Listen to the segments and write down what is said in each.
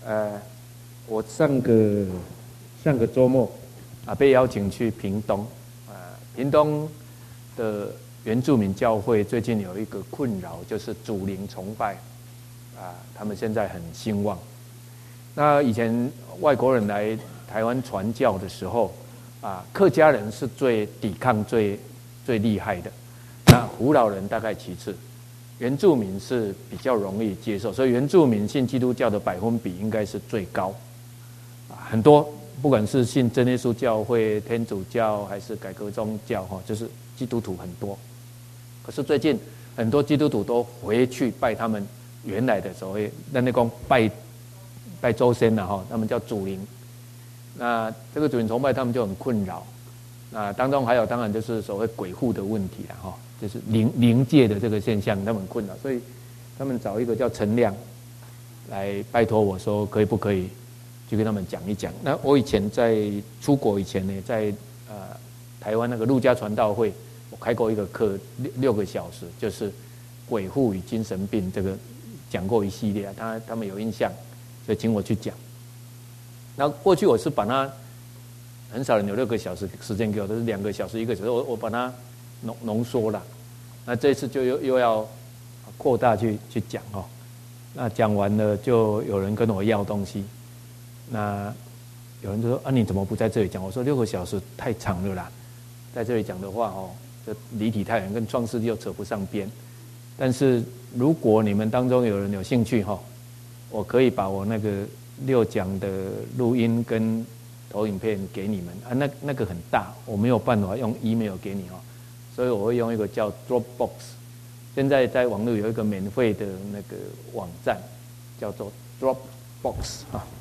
我上个周末被邀请去屏东，屏东的原住民教会最近有一个困扰，就是祖灵崇拜，他们现在很兴旺。那以前外国人来台湾传教的时候，客家人是最抵抗最厉害的，那胡老人大概其次。原住民是比较容易接受，所以原住民信基督教的百分比应该是最高。很多不管是信真耶稣教会、天主教还是改革宗教，就是基督徒很多。可是最近很多基督徒都回去拜他们原来的所谓那讲拜周先了，他们叫祖灵。那这个祖灵崇拜他们就很困扰。那当中还有当然就是所谓鬼附的问题了，就是灵界的这个现象，他们很困扰，所以他们找一个叫陈亮来拜托我说，可以不可以去跟他们讲一讲。那我以前在出国以前呢，在台湾那个陆家传道会，我开过一个课6个小时，就是鬼附与精神病这个讲过一系列，他们有印象，所以请我去讲。那过去我是把它很少人有6个小时时间给我，都是2个小时、1个小时，我把它浓缩了。那这次就又要扩大去讲那讲完了就有人跟我要东西，那有人就说你怎么不在这里讲？我说6个小时太长了啦，在这里讲的话这离体太远，跟创世纪又扯不上边。但是如果你们当中有人有兴趣我可以把我那个6讲的录音跟投影片给你们那个很大，我没有办法用 email 给你所以我会用一个叫 Dropbox。现在在网络有一个免费的那个网站，叫做 Dropbox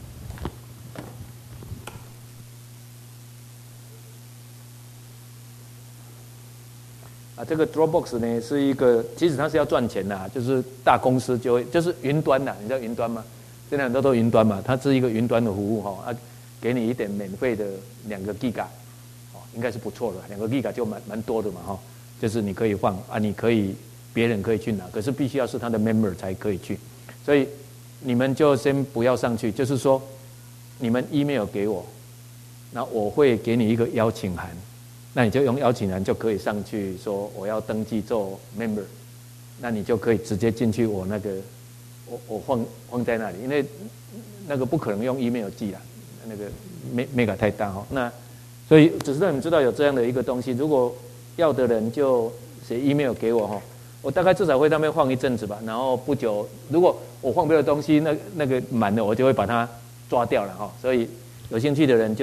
这个 Dropbox 呢是一个，其实它是要赚钱的，就是大公司就是云端的，你知道云端吗？现在很多都云端嘛，它是一个云端的服务给你一点免费的2个 Giga， 应该是不错的，2个 Giga 就蛮多的嘛就是你可以放你可以别人可以去拿，可是必须要是他的 member 才可以去，所以你们就先不要上去，就是说你们 email 给我，那我会给你一个邀请函，那你就用邀请函就可以上去说我要登记做 member， 那你就可以直接进去我那个我放在那里，因为那个不可能用 email 寄啦，那个 mega 太大那所以只是让你们知道有这样的一个东西，如果要的人就写 email 给我我大概至少会在那边放一阵子吧，然后不久如果我放别的东西那个满了，我就会把它抓掉了所以有兴趣的人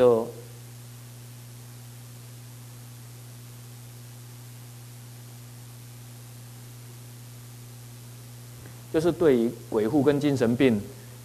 就是对于鬼附跟精神病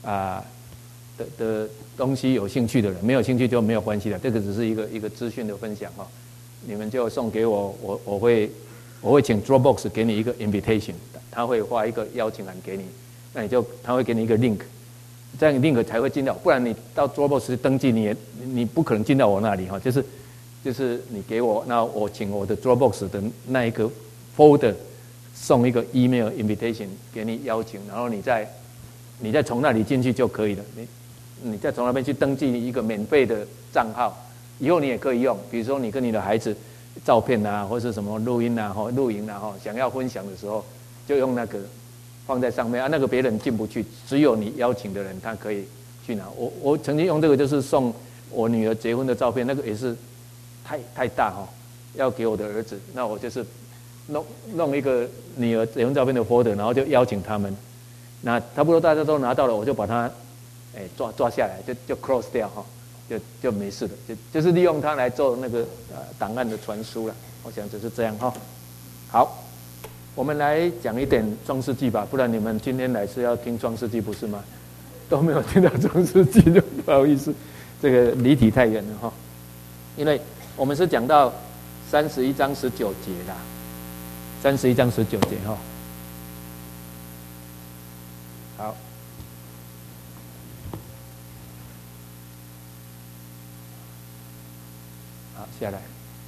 的东西有兴趣的人，没有兴趣就没有关系了，这个只是一个资讯的分享你们就送给我，我会请 Dropbox 给你一个 invitation， 他会发一个邀请函给你，那他会给你一个 link， 这样 link 才会进到，不然你到 Dropbox 登记你不可能进到我那里就是你给我，那我请我的 Dropbox 的那一个 folder 送一个 email invitation 给你邀请，然后你再从那里进去就可以了，你再从那边去登记一个免费的账号。以后你也可以用，比如说你跟你的孩子照片或是什么录音录影想要分享的时候，就用那个放在上面那个别人进不去，只有你邀请的人他可以去拿。我曾经用这个就是送我女儿结婚的照片，那个也是太大要给我的儿子，那我就是弄一个女儿结婚照片的 folder， 然后就邀请他们，那差不多大家都拿到了，我就把它抓下来，就 close 掉就没事了，就是利用它来做那个档案的传输了。我想只是这样好，我们来讲一点创世纪吧，不然你们今天来是要听创世纪不是吗？都没有听到创世纪就不好意思，这个离题太远了因为我们是讲到31章19节啦，31章19节好。下来，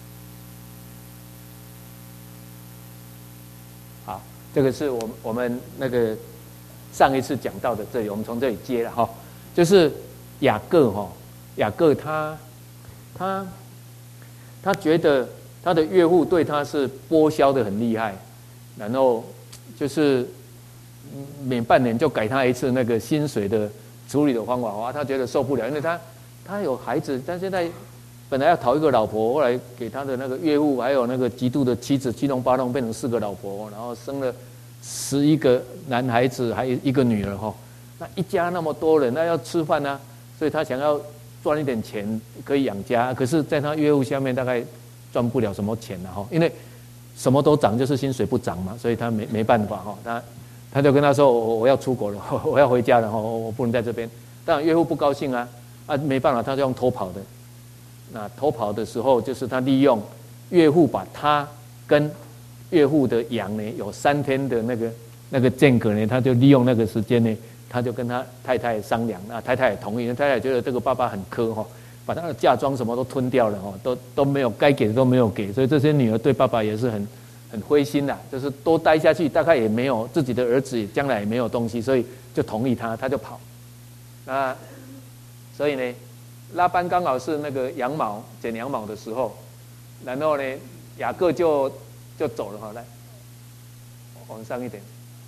好，这个是我们那个上一次讲到的，这里我们从这里接了就是雅各雅各他觉得他的岳父对他是剥削的很厉害，然后就是每半年就改他一次那个薪水的处理的方法，他觉得受不了，因为他有孩子，但现在本来要讨一个老婆，后来给他的那个岳父还有那个嫉妒的妻子七弄八弄变成4个老婆，然后生了11个男孩子，还有1个女儿那一家那么多人，那要吃饭啊，所以他想要赚一点钱可以养家，可是在他岳父下面大概赚不了什么钱因为什么都涨，就是薪水不涨嘛，所以他没办法他就跟他说我要出国了，我要回家了我不能在这边。当然岳父不高兴啊没办法，他就用偷跑的。那偷跑的时候，就是他利用岳父把他跟岳父的羊呢有3天的那个间隔呢，他就利用那个时间呢，他就跟他太太商量，那太太也同意，太太觉得这个爸爸很苛把他的嫁妆什么都吞掉了都没有该给的都没有给，所以这些女儿对爸爸也是很灰心的，就是多待下去大概也没有自己的儿子将来也没有东西，所以就同意他就跑。那所以呢，拉班刚好是那个剪羊毛的时候，然后呢雅各就走了来往上一点，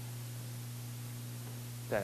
再来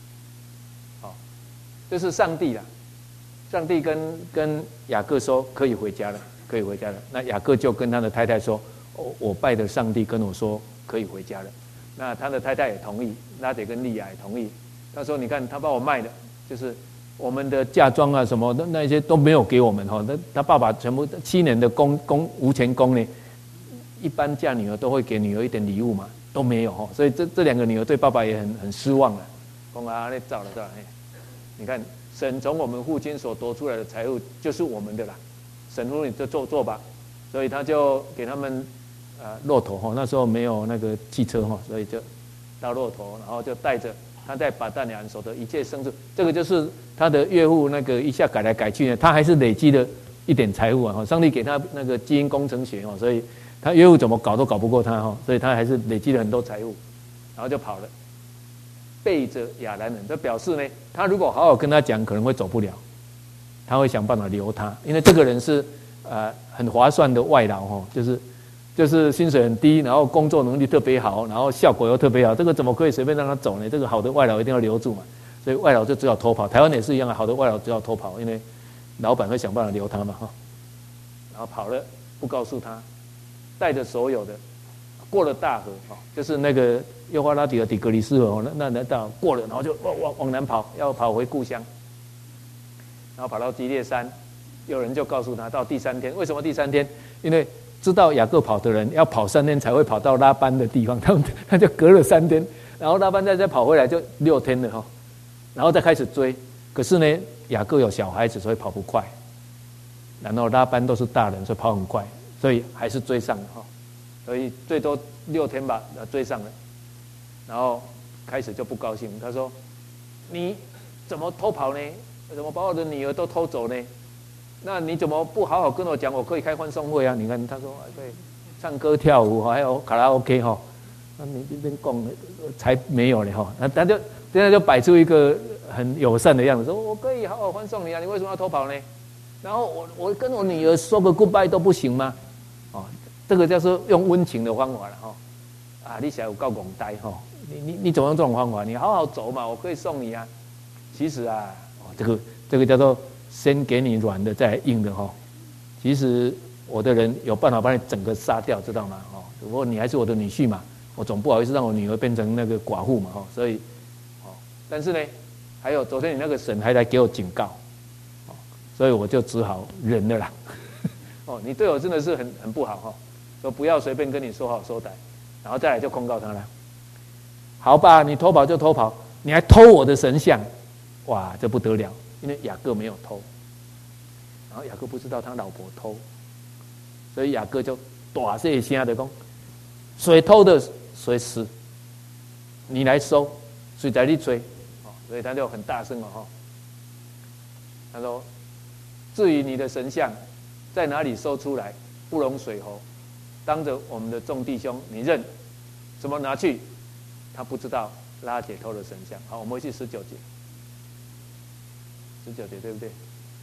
这是上帝啦，上帝跟雅各说可以回家了，可以回家了。那雅各就跟他的太太说我拜的上帝跟我说可以回家了。那他的太太也同意，拉结跟利亚也同意。他说你看他把我卖的，就是我们的嫁妆啊什么的那些都没有给我们他爸爸全部7年的无钱工呢，一般嫁女儿都会给女儿一点礼物嘛，都没有所以这2个女儿对爸爸也很失望了。说那糟了，你看神从我们父亲所夺出来的财物就是我们的啦，神说你就做吧，所以他就给他们骆驼那时候没有那个汽车所以就到骆驼，然后就带着他在巴旦亚人所得一切牲畜，这个就是他的岳父那个一下改来改去呢，他还是累积了一点财物上帝给他那个基因工程学所以他岳父怎么搞都搞不过他所以他还是累积了很多财物，然后就跑了，背着亚兰人，这表示呢，他如果好好跟他讲，可能会走不了，他会想办法留他，因为这个人是很划算的外劳就是薪水很低，然后工作能力特别好，然后效果又特别好，这个怎么可以随便让他走呢？这个好的外劳一定要留住嘛，所以外劳就只好偷跑。台湾也是一样，好的外劳只好偷跑，因为老板会想办法留他嘛然后跑了不告诉他，带着所有的过了大河就是那个幼发拉底和底格里斯河那到过了，然后就往南跑，要跑回故乡，然后跑到基列山，有人就告诉他到第3天，为什么第3天？因为知道雅各跑的人要跑3天才会跑到拉班的地方，他就隔了3天，然后拉班再跑回来就6天了然后再开始追。可是呢，雅各有小孩子，所以跑不快，然后拉班都是大人，所以跑很快，所以还是追上了所以最多6天吧，追上了，然后开始就不高兴，他说：“你怎么偷跑呢？怎么把我的女儿都偷走呢？那你怎么不好好跟我讲？我可以开欢送会啊！你看，他说可以唱歌跳舞，还有卡拉 OK 那你这边讲才没有呢那他就现在就摆出一个很友善的样子，说我可以好好欢送你啊！你为什么要偷跑呢？然后我跟我女儿说个 goodbye 都不行吗？这个叫做用温情的方法了你想有够戆呆你怎么用这种方法？你好好走嘛，我可以送你啊。其实这个叫做先给你软的，再来硬的其实我的人有办法把你整个杀掉，知道吗？不过你还是我的女婿嘛，我总不好意思让我女儿变成那个寡妇嘛所以但是呢，还有昨天你那个神还来给我警告所以我就只好忍了啦你对我真的是很不好说不要随便跟你说好说歹，然后再来就控告他了。好吧，你偷跑就偷跑，你还偷我的神像，哇，这不得了！因为雅各没有偷，然后雅各不知道他老婆偷，所以雅各就大声的说：“谁偷的谁死，你来收，谁在你追？”所以他就很大声他说：“至于你的神像在哪里收出来，不容水喉。当着我们的众弟兄，你认怎么拿去？”他不知道拉结偷了神像。好，我们回去19节。 19节对不对？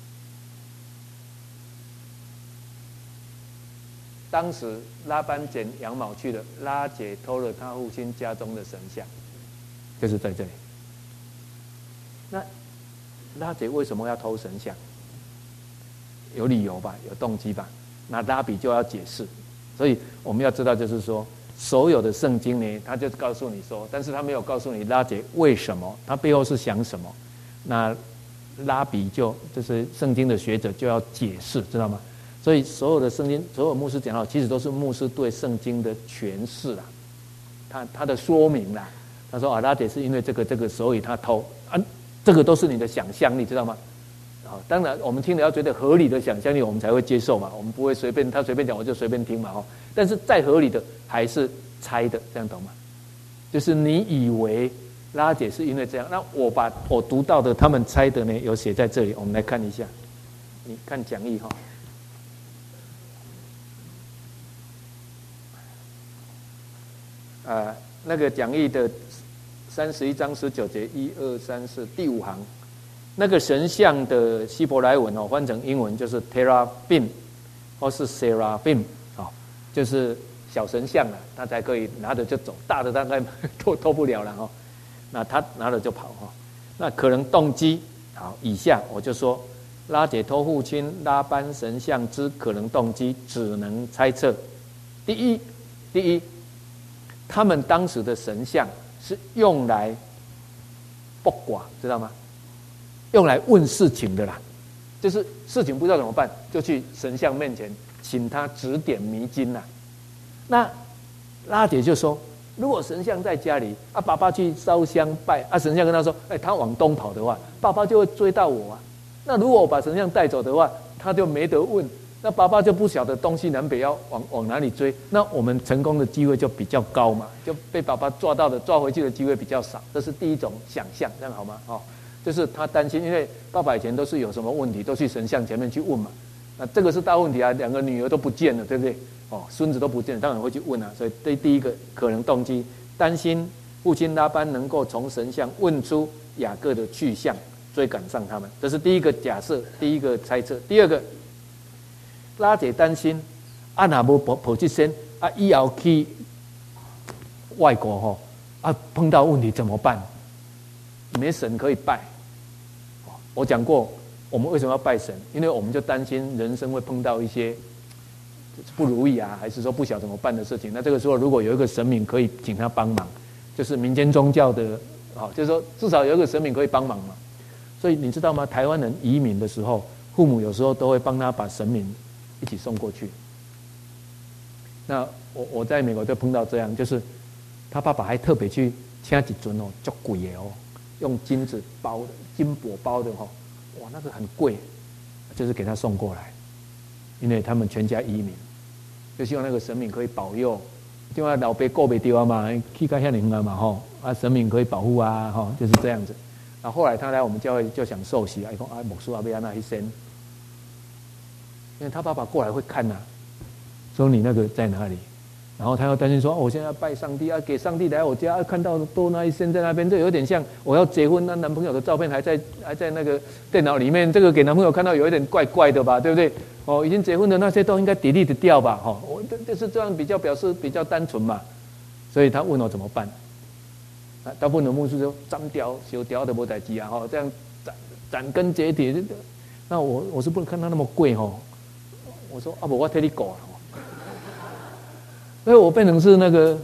当时拉班剪羊毛去了，拉结偷了他父亲家中的神像，就是在这里。那拉结为什么要偷神像？有理由吧，有动机吧？那拉比就要解释。所以我们要知道，就是说，所有的圣经呢，他就告诉你说，但是他没有告诉你拉结为什么，他背后是想什么。那拉比就是圣经的学者就要解释，知道吗？所以所有的圣经，所有牧师讲到，其实都是牧师对圣经的诠释啦，他的说明啦。他说拉结是因为这个，所以他偷啊，这个都是你的想象力，知道吗？当然，我们听了要觉得合理的想象力，我们才会接受嘛。我们不会他随便讲我就随便听嘛。但是再合理的还是猜的，这样懂吗？就是你以为拉结是因为这样，那我读到的他们猜的呢，有写在这里，我们来看一下。你看讲义哈。那个讲义的31章19节1、2、3、4第5行，那个神像的希伯来文翻成英文就是 teraphim 或是 seraphim 就是小神像了，他才可以拿着就走，大的大概偷不了了那他拿了就跑那可能动机好，以下我就说拉结偷父亲拉班神像之可能动机，只能猜测。第一。他们当时的神像是用来卜卦，知道吗？用来问事情的啦，就是事情不知道怎么办，就去神像面前请他指点迷津啦。那拉结就说，如果神像在家里爸爸去烧香拜神像跟他说，他往东跑的话，爸爸就会追到我那如果我把神像带走的话，他就没得问。那爸爸就不晓得东西南北要往哪里追，那我们成功的机会就比较高嘛，就被爸爸抓回去的机会比较少，这是第一种想象，这样好吗？就是他担心，因为爸爸以前都是有什么问题都去神像前面去问嘛，那这个是大问题啊，2个女儿都不见了，对不对？孙子都不见了，当然会去问所以第一个可能动机，担心父亲拉班能够从神像问出雅各的去向，追赶上他们，这是第一个假设，第一个猜测。第二个。拉结担心若无跑去先以后去外国碰到问题怎么办？没神可以拜。我讲过，我们为什么要拜神？因为我们就担心人生会碰到一些不如意还是说不晓得怎么办的事情。那这个时候，如果有一个神明可以请他帮忙，就是民间宗教的就是说至少有一个神明可以帮忙嘛。所以你知道吗？台湾人移民的时候，父母有时候都会帮他把神明一起送过去。那我在美国就碰到这样，就是他爸爸还特别去请一尊很贵的用金子包的金箔包的哇，那个很贵，就是给他送过来，因为他们全家移民，就希望那个神明可以保佑，因为老爸过不掉嘛，去到遐灵嘛神明可以保护就是这样子。然后后来他来我们教会就想受洗他说牧师要那一生。因为他爸爸过来会看说你那个在哪里，然后他又担心说我现在要拜上帝给上帝来我家看到多那一身在那边，这有点像我要结婚，那男朋友的照片还在那个电脑里面，这个给男朋友看到有一点怪怪的吧，对不对？已经结婚的那些都应该 delete 掉吧，我就是这样表示比较单纯嘛，所以他问我怎么办。大部分的牧师就斩掉修掉的没代志这样斩根截铁。那我是不能看他那么贵我说不我替你搞所以我变成是那个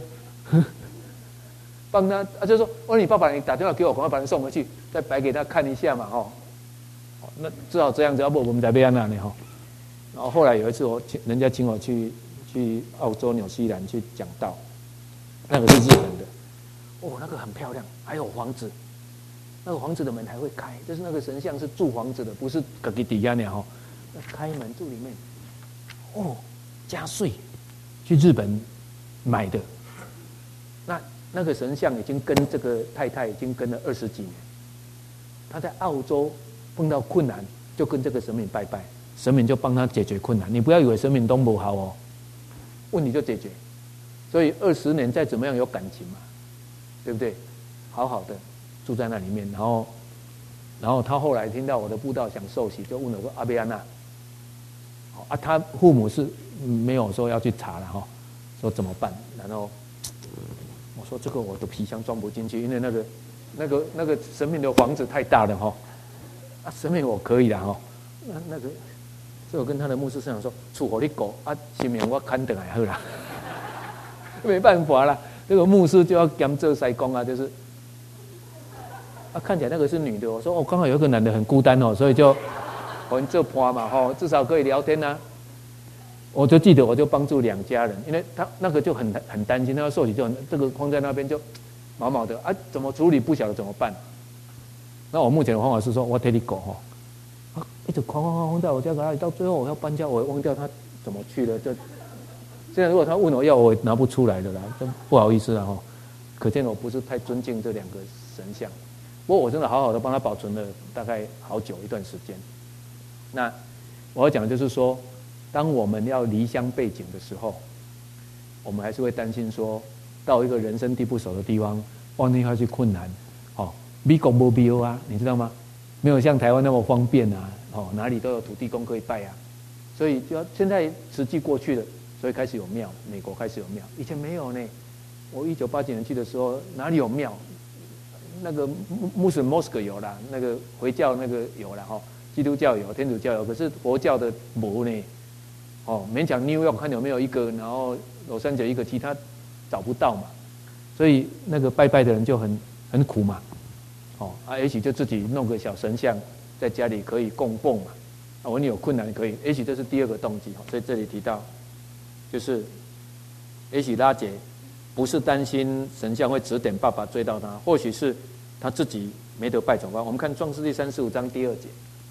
帮他就说你爸爸你打电话给我，赶快把人送回去，再摆给他看一下嘛那只好这样子，要不我们才被安那呢然后后来有一次人家请我去澳洲纽西兰去讲道，那个是日本的那个很漂亮，还有房子，那个房子的门还会开，就是那个神像是住房子的，不是自己底下呢开门住里面加税去日本买的，那个神像已经跟这个太太已经跟了20几年，他在澳洲碰到困难就跟这个神明拜拜，神明就帮他解决困难。你不要以为神明都不好问题就解决。所以20年再怎么样有感情嘛，对不对？好好的住在那里面，然后然后他后来听到我的布道想受洗，就问我说阿贝安娜，啊，他父母是没有说要去查了哈，说怎么办？然后我说这个我的皮箱装不进去，因为那个神明的房子太大了哈，啊，神明我可以的哈，那个，所以我跟他的牧师师长说，厝给你狗啊，神明我看等来好啦，没办法啦，这个牧师就要兼做塞工啊，就是。啊，看起来那个是女的，我说哦，刚好有一个男的很孤单哦，所以就我们这坡嘛，吼，至少可以聊天呐、啊。我就记得，我就帮助2家人，因为他那个就很担心，他要受洗就这个放在那边就毛毛的啊，怎么处理不晓得怎么办。那我目前的方法是说，我替你搞哈，啊，一直哐到我家哪里，到最后我要搬家，我忘掉他怎么去了，就现在如果他问我要，我也拿不出来的啦，真不好意思啊哈，可见我不是太尊敬这2个神像。不过我真的好好的帮他保存了大概好久一段时间。那我要讲的就是说，当我们要离乡背井的时候，我们还是会担心说，到一个人生地不熟的地方，万一要去困难，哦，美国没庙啊，你知道吗？没有像台湾那么方便啊，哦，哪里都有土地公可以拜啊，所以就要现在实际过去了，所以开始有庙，美国开始有庙，以前没有呢。我1980年去的时候，哪里有庙？那个穆斯林 mosque 有啦，那个回教那个有啦哈，基督教有，天主教有，可是佛教的没呢。哦，勉强 New York 看有没有一个，然后洛杉矶一个，其他找不到嘛，所以那个拜拜的人就很苦嘛。哦，啊，也许就自己弄个小神像在家里可以供奉嘛。啊，我你有困难可以，也许这是第2个动机。所以这里提到，就是也许拉姐不是担心神像会指点爸爸追到他，或许是他自己没得拜转关。我们看创世纪35章第2节。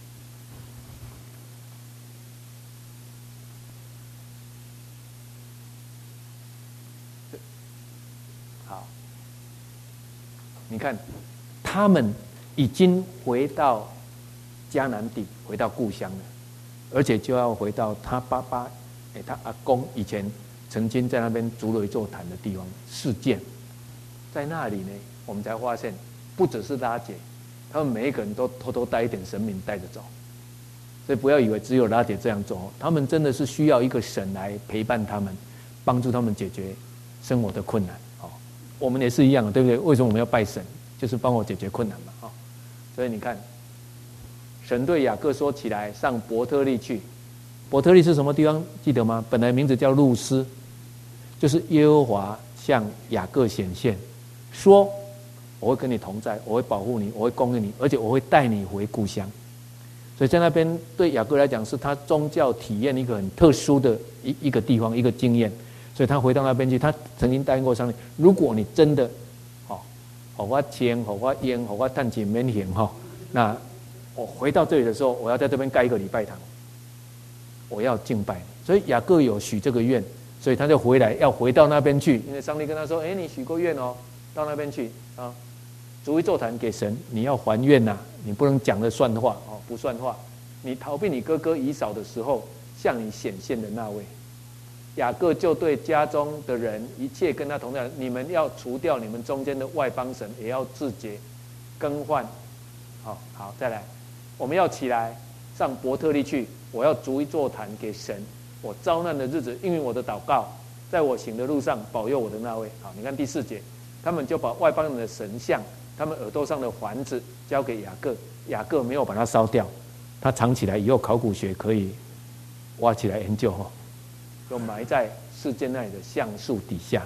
好，你看，他们已经回到迦南地，回到故乡了，而且就要回到他爸爸，他阿公以前曾经在那边筑了一座坛的地方事件，在那里呢，我们才发现，不只是拉姐，他们每一个人都偷偷带一点神明带着走，所以不要以为只有拉姐这样做，他们真的是需要一个神来陪伴他们，帮助他们解决生活的困难。哦，我们也是一样的，对不对？为什么我们要拜神？就是帮我解决困难嘛。哦，所以你看，神对雅各说起来，上伯特利去。伯特利是什么地方？记得吗？本来名字叫路斯。就是耶和华向雅各显现，说我会跟你同在，我会保护你，我会供应你，而且我会带你回故乡。所以在那边对雅各来讲，是他宗教体验一个很特殊的一个地方，一个经验。所以他回到那边去，他曾经答应过上帝，如果你真的给我钱，给我烟，给我探钱免险哈，那我回到这里的时候，我要在这边盖一个礼拜堂，我要敬拜。所以雅各有许这个愿。所以他就回来，要回到那边去，因为上帝跟他说：“哎，你许过愿哦，到那边去啊，逐一座坛给神，你要还愿呐，你不能讲的算话哦，不算话。你逃避你哥哥以扫的时候，向你显现的那位。”雅各就对家中的人，一切跟他同在，你们要除掉你们中间的外邦神，也要自洁，更换。好，再来，我们要起来上伯特利去，我要逐一座坛给神。我遭难的日子，应允我的祷告，在我行的路上保佑我的那位。好，你看第4节，他们就把外邦人的神像，他们耳朵上的环子交给雅各，雅各没有把它烧掉，他藏起来，以后考古学可以挖起来研究哈，就埋在事件那里的橡树底下。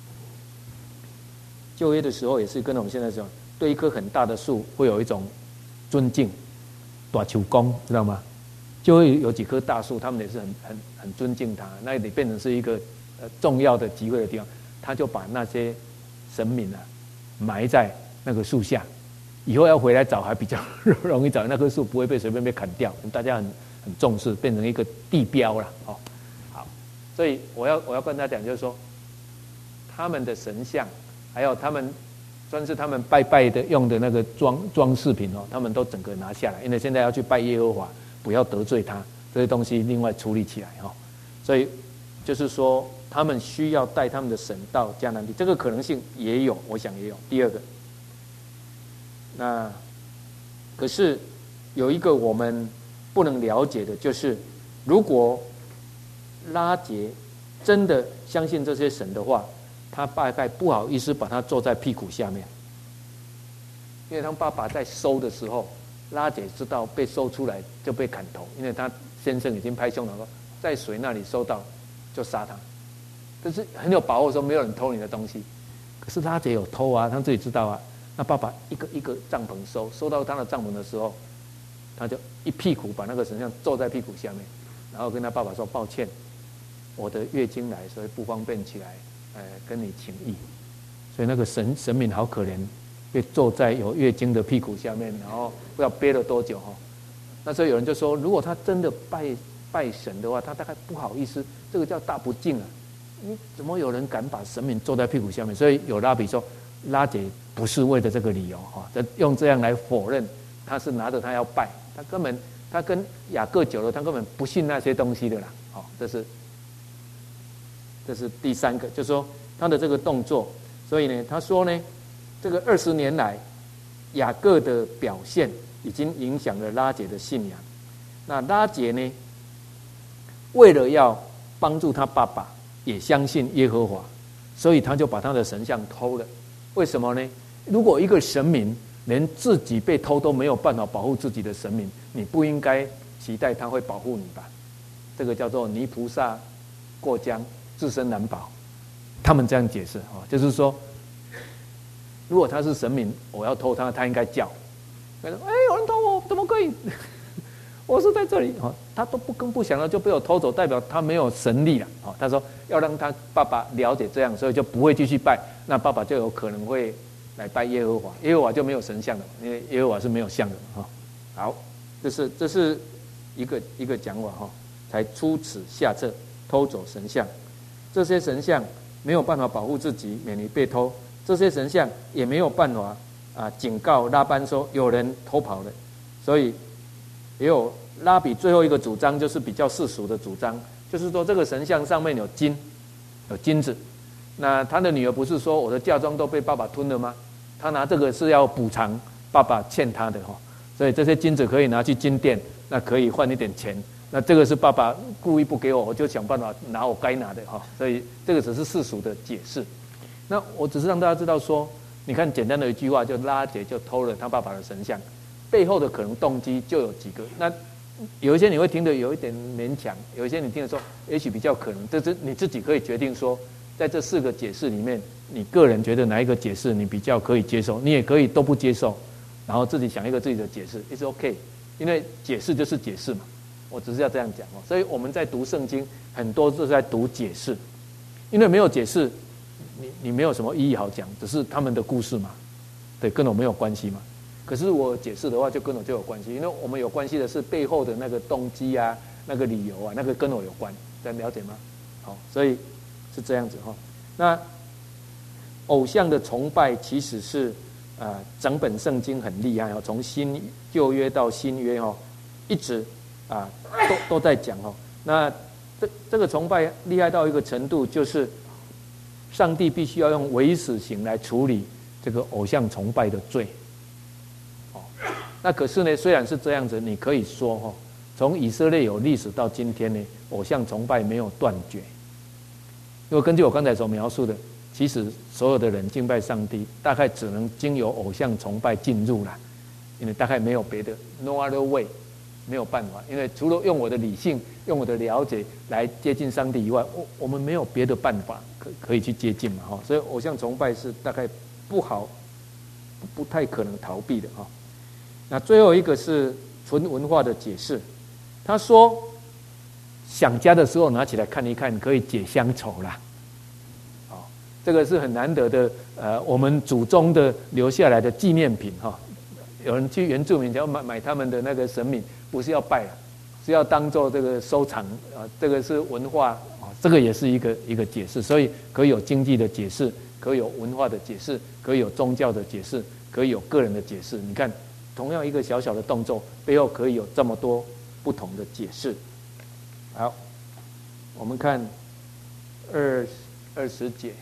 旧约的时候也是跟我们现在这样，对一棵很大的树会有一种尊敬，大树公知道吗？就会有几棵大树，他们也是很尊敬他，那里变成是一个重要的集会的地方。他就把那些神明啊埋在那个树下，以后要回来找还比较容易找，那棵树不会被随便被砍掉，大家很重视，变成一个地标了。哦，好，所以我要跟大家讲，就是说他们的神像，还有他们算是他们拜拜的用的那个装饰品哦，他们都整个拿下来，因为现在要去拜耶和华。不要得罪他，这些东西另外处理起来哈。所以就是说，他们需要带他们的神到迦南地，这个可能性也有，我想也有。第2个，那可是有一个我们不能了解的，就是如果拉结真的相信这些神的话，他大概不好意思把他坐在屁股下面，因为他爸爸在收的时候，拉结知道被收出来就被砍头，因为他先生已经拍胸膛说，在谁那里收到就杀他，但是很有把握说没有人偷你的东西。可是拉结有偷啊，他自己知道啊。那爸爸一个一个帐篷收到他的帐篷的时候，他就一屁股把那个神像坐在屁股下面，然后跟他爸爸说：“抱歉，我的月经来，所以不方便起来，跟你请益。”所以那个神明好可怜，被坐在有月经的屁股下面，然后不知道憋了多久哈。那时候有人就说，如果他真的拜神的话，他大概不好意思，这个叫大不敬啊！你怎么有人敢把神明坐在屁股下面？所以有拉比说，拉结不是为了这个理由哈，用这样来否认他是拿着他要拜，他跟雅各久了，他根本不信那些东西的啦。好，这是第三个，就是说他的这个动作。所以呢，他说呢，这个20年来，雅各的表现已经影响了拉结的信仰。那拉结呢，为了要帮助他爸爸也相信耶和华，所以他就把他的神像偷了。为什么呢？如果一个神明连自己被偷都没有办法保护自己的神明，你不应该期待他会保护你吧？这个叫做泥菩萨过江，自身难保。他们这样解释啊，就是说，如果他是神明，我要偷他，他应该叫，他说：“哎，有人偷我，怎么可以？我是在这里。”他都不想到就被我偷走，代表他没有神力了。他说要让他爸爸了解这样，所以就不会继续拜。那爸爸就有可能会来拜耶和华，耶和华就没有神像的，因为耶和华是没有像的哈。好，这是一个讲法哈，才出此下策，偷走神像。这些神像没有办法保护自己，免于被偷；这些神像也没有办法警告拉班说有人偷跑了。所以也有拉比最后一个主张，就是比较世俗的主张，就是说这个神像上面有金子。那他的女儿不是说我的嫁妆都被爸爸吞了吗？他拿这个是要补偿爸爸欠他的哈，所以这些金子可以拿去金店，那可以换一点钱。那这个是爸爸故意不给我，我就想办法拿我该拿的哈。所以这个只是世俗的解释。那我只是让大家知道说，你看简单的一句话，就拉结就偷了他爸爸的神像，背后的可能动机就有几个。那有一些你会听得有一点勉强，有一些你听得说也许比较可能，这是你自己可以决定说。在这4个解释里面，你个人觉得哪一个解释你比较可以接受？你也可以都不接受，然后自己想一个自己的解释 ，it's OK， 因为解释就是解释嘛。我只是要这样讲哦。所以我们在读圣经，很多都是在读解释，因为没有解释，你没有什么意义好讲，只是他们的故事嘛，对，跟我没有关系嘛。可是我解释的话，就跟我就有关系，因为我们有关系的是背后的那个动机啊，那个理由啊，那个跟我有关，这样了解吗？好，所以。是这样子哈，那偶像的崇拜其实是整本圣经很厉害哦，从旧约到新约哦，一直都在讲哦。那这个崇拜厉害到一个程度，就是上帝必须要用唯死刑来处理这个偶像崇拜的罪。哦，那可是呢，虽然是这样子，你可以说哈，从以色列有历史到今天呢，偶像崇拜没有断绝。因为根据我刚才所描述的，其实所有的人敬拜上帝，大概只能经由偶像崇拜进入了，因为大概没有别的 ，no other way， 没有办法。因为除了用我的理性、用我的了解来接近上帝以外，我们没有别的办法可以去接近嘛，哈。所以偶像崇拜是大概不太可能逃避的哈。那最后一个是纯文化的解释，他说。想家的时候拿起来看一看，可以解乡愁啦。这个是很难得的，我们祖宗的留下来的纪念品哈。有人去原住民要买他们的那个神明，不是要拜啊，是要当做这个收藏啊。这个是文化啊，这个也是一个解释。所以可以有经济的解释，可以有文化的解释，可以有宗教的解释，可以有个人的解释。你看，同样一个小小的动作，背后可以有这么多不同的解释。好，我们看20节。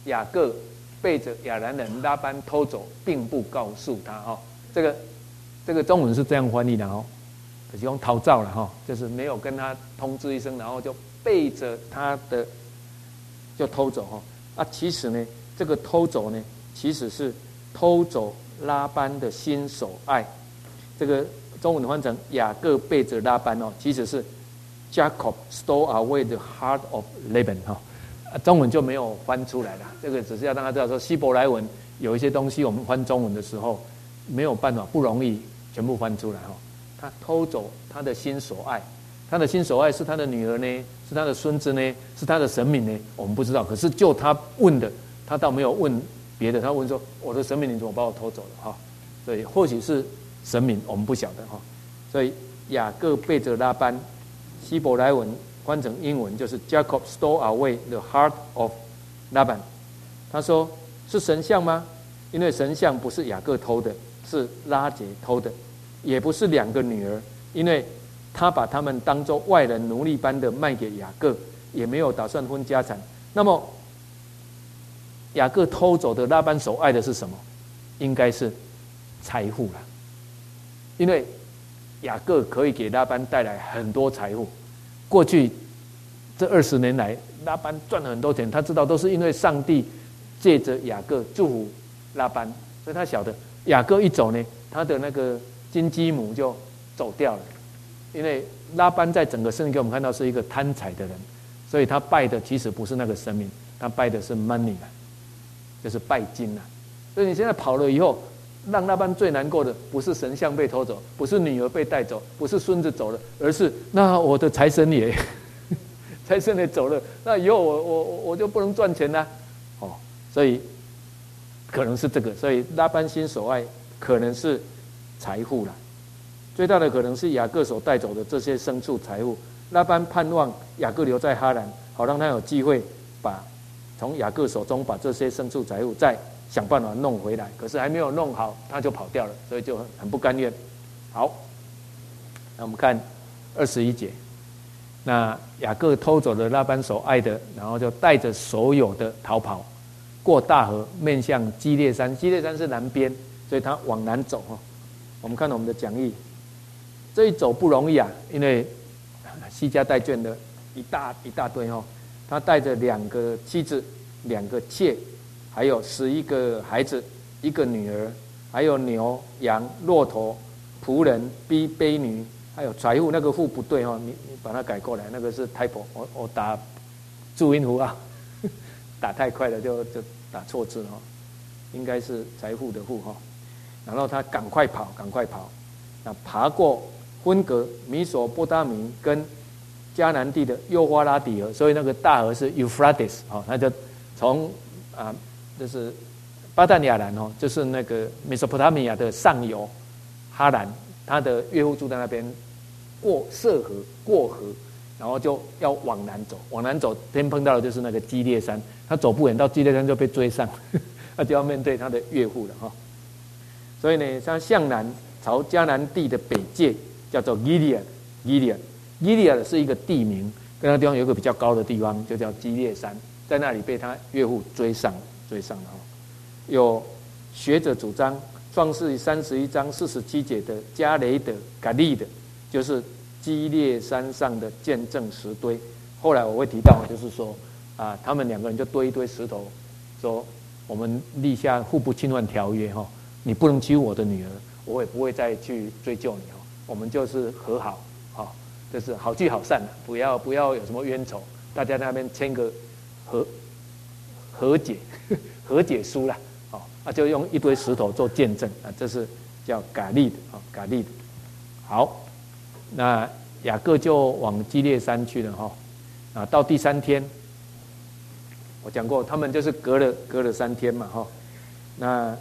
雅各背着亚兰人拉班偷走，并不告诉他哈。这个中文是这样翻译的哦，就是用逃走了哈，就是没有跟他通知一声，然后就背着他的就偷走哈。其实呢，这个偷走呢，其实是偷走拉班的心所爱。这个中文翻成雅各背着拉班哦，其实是 Jacob stole away the heart of Laban 哈。中文就没有翻出来了，这个只是要让他知道说，希伯来文有一些东西，我们翻中文的时候没有办法，不容易全部翻出来哈。他偷走他的心所爱，他的心所爱是他的女儿呢，是他的孙子呢，是他的神明呢，我们不知道。可是就他问的，他倒没有问别的，他问说：“我的神明你怎么把我偷走了？”哈，所以或许是神明，我们不晓得哈。所以雅各背着拉班，希伯来文翻成英文就是 Jacob stole away the heart of Laban。他说是神像吗？因为神像不是雅各偷的，是拉结偷的，也不是两个女儿，因为他把他们当作外人奴隶般的卖给雅各，也没有打算分家产。那么雅各偷走的拉班所爱的是什么？应该是财富了，因为雅各可以给拉班带来很多财富。过去这20年来，拉班赚了很多钱，他知道都是因为上帝借着雅各祝福拉班，所以他晓得雅各一走呢，他的那个金鸡母就走掉了。因为拉班在整个圣经给我们看到是一个贪财的人，所以他拜的其实不是那个神明，他拜的是 money 啊，就是拜金啊。所以你现在跑了以后，让拉班最难过的不是神像被偷走，不是女儿被带走，不是孙子走了，而是那我的财神爷财神爷走了，那以后我就不能赚钱了哦。所以可能是这个，所以拉班心所爱可能是财富了。最大的可能是雅各所带走的这些牲畜财物。拉班盼望雅各留在哈兰，好让他有机会从雅各手中把这些牲畜财物再想办法弄回来。可是还没有弄好，他就跑掉了，所以就很不甘愿。好，那我们看21节。那雅各偷走了拉班所爱的，然后就带着所有的逃跑，过大河，面向基列山。基列山是南边，所以他往南走。我们看我们的讲义。这一走不容易啊，因为西家带眷的一大堆哈，他带着2个妻子、2个妾，还有11个孩子、1个女儿，还有牛、羊、骆驼、仆人、婢女，还有财物。那个户不对哈，你把它改过来，那个是 typo， 我打注音符啊，打太快了就打错字哈，应该是财富的富哈。然后他赶快跑，那爬过分隔米索波大米跟迦南地的幼发拉底河，所以那个大河是 Euphrates 哦，那就从就是巴旦亚兰哦，就是那个美索不达米亚的上游哈兰，他的岳父住在那边，过河，然后就要往南走，天碰到的就是那个基列山，他走不远，到基列山就被追上，他就要面对他的岳父了哈。所以呢，他向南朝迦南地的北界。叫做 Gilead 是一个地名，跟那地方有一个比较高的地方，就叫基列山，在那里被他岳父追上了。有学者主张，创世31章47节的加雷的嘎利的，就是基列山上的见证石堆。后来我会提到，就是说他们2个人就堆一堆石头，说我们立下互不侵犯条约哈，你不能欺负我的女儿，我也不会再去追究你。我们就是和好，就是好聚好散，不要有什么冤仇，大家那边签个和解书啦，就用一堆石头做见证啊，这是叫嘎利的。好，那雅各就往基列山去了哈，到第3天，我讲过，他们就是隔了3天嘛哈，那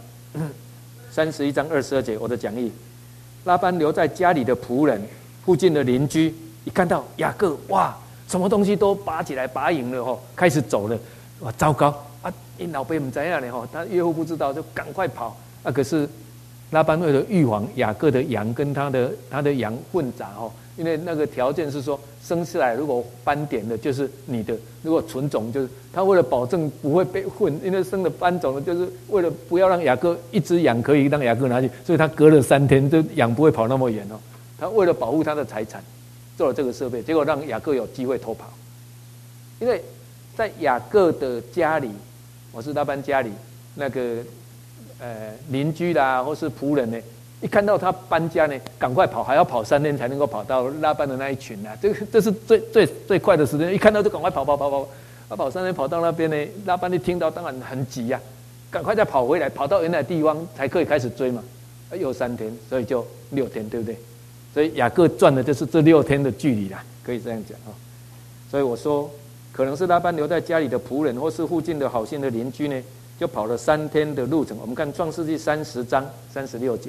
31章22节我的讲义。拉班留在家里的仆人、附近的邻居，一看到雅各，哇，什么东西都拔起来，拔赢了开始走了，哇，糟糕啊！因老辈不知道呢他岳父不知道，就赶快跑可是拉班为了预防雅各的羊跟他的羊混杂哦，因为那个条件是说生下来如果斑点的就是你的，如果纯种就是他为了保证不会被混，因为生的斑种的就是为了不要让雅各一只羊可以让雅各拿去，所以他隔了3天，这羊不会跑那么远哦。他为了保护他的财产，做了这个设备，结果让雅各有机会偷跑。因为在雅各的家里，我是拉班家里那个邻居啦，或是仆人呢，一看到他搬家呢，赶快跑，还要跑3天才能够跑到拉班的那一群啊。这是最快的时间，一看到就赶快跑，他跑3天跑到那边呢，拉班一听到当然很急啊，赶快再跑回来，跑到原来的地方才可以开始追嘛。又3天，所以就6天，对不对？所以雅各赚的就是这6天的距离啦，可以这样讲啊。所以我说，可能是拉班留在家里的仆人，或是附近的好心的邻居呢，就跑了3天的路程。我们看创世纪30章36节，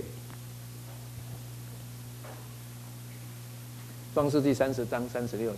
创世纪30章36节。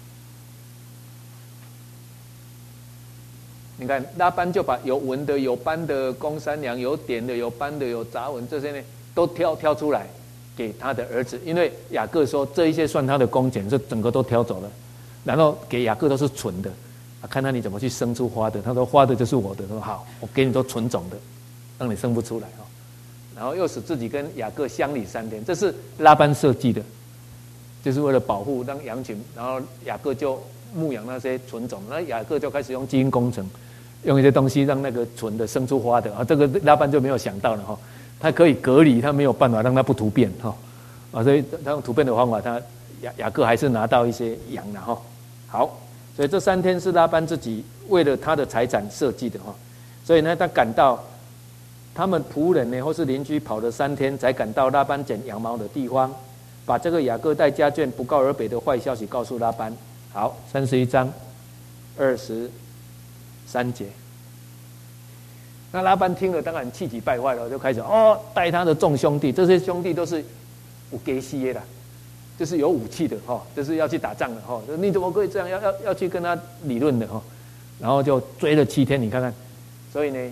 你看拉班就把有纹的、有斑的公山羊、有点的、有斑的、有杂纹这些呢，都挑出来给他的儿子，因为雅各说这一些算他的工钱，这整个都挑走了，然后给雅各都是纯的，看他你怎么去生出花的。他说花的就是我的，他说好，我给你都纯种的，让你生不出来哦。然后又使自己跟雅各相离3天，这是拉班设计的，就是为了保护让羊群，然后雅各就牧养那些纯种，那雅各就开始用基因工程，用一些东西让那个纯的生出花的啊。这个拉班就没有想到了哈。他可以隔离，他没有办法让他不突变哈，所以他用突变的方法，他雅各还是拿到一些羊了哈。好，所以这3天是拉班自己为了他的财产设计的哈。所以呢，他赶到他们仆人呢或是邻居跑了3天，才赶到拉班剪羊毛的地方，把这个雅各带家眷不告而别的坏消息告诉拉班。好，31章23节。那拉班听了当然气急败坏了，就开始带他的众兄弟，这些兄弟都是有给西的，就是有武器的就是要去打仗的你怎么可以这样？要去跟他理论的然后就追了7天，你看看，所以呢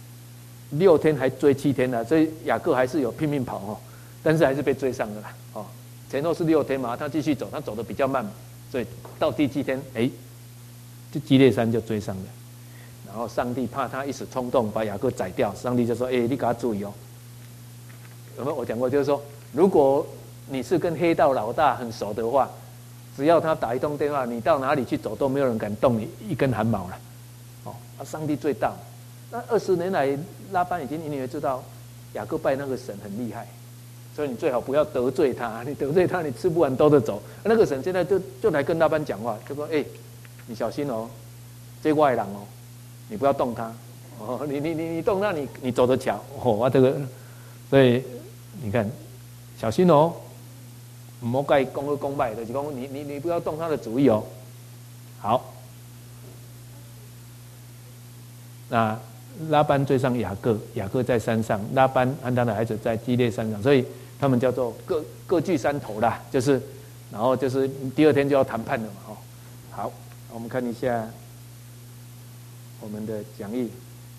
6天还追7天呢，所以雅各还是有拼命跑但是还是被追上了啦前后是6天嘛，他继续走，他走得比较慢，所以到第7天，就基列山就追上了。然后上帝怕他一时冲动把雅各宰掉，上帝就说：“你给他注意有没有？我讲过，就是说，如果你是跟黑道老大很熟的话，只要他打一通电话，你到哪里去走都没有人敢动你一根汗毛了。上帝最大。那20年来，拉班已经隐约知道雅各拜那个神很厉害，所以你最好不要得罪他，你得罪他，你吃不完兜着走。那个神现在就来跟拉班讲话，就说：你小心这外人你不要动他你动他，你走着瞧这个，所以你看小心不要跟他讲好讲坏，就是说你不要动他的主意好，那拉班追上雅各，雅各在山上，拉班和他的孩子在基列山上，所以他们叫做各据山头啦，就是然后就是第2天就要谈判了嘛好，我们看一下我们的讲义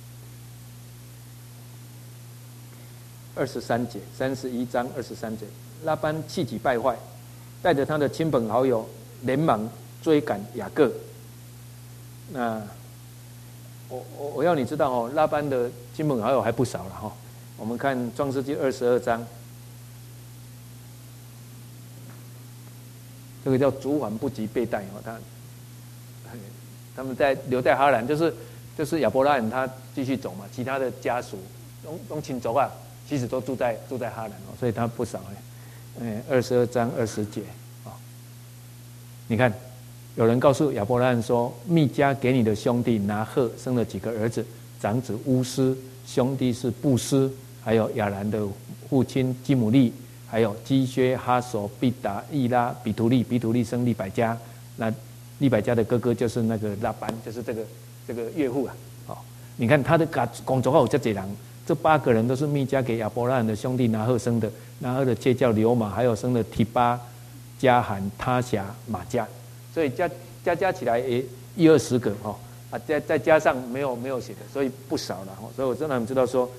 23节，31章23节，拉班气急败坏，带着他的亲朋好友连忙追赶雅各。那我要你知道拉班的亲朋好友还不少了我们看创世纪22章，这个叫主缓不及被带他们留在哈兰，就是亚伯拉罕他继续走嘛，其他的家属都亲族其实都住在哈兰所以他不少22章20节你看有人告诉亚伯拉罕说，密迦给你的兄弟拿赫生了几个儿子，长子乌斯，兄弟是布斯，还有亚兰的父亲基姆利，还有基薛、哈索、毕达、易拉、比图利，比图利生利百加，那利百加的哥哥就是那个拉班，就是这个岳父你看他的工作有这几人，这8个人都是密迦给亚伯拉罕的兄弟拿赫生的，拿赫的妾叫流马，还有生的提巴、加罕、他辖、马加，所以加起来也10-20个再加上没有写的，所以不少了所以我真的很知道说，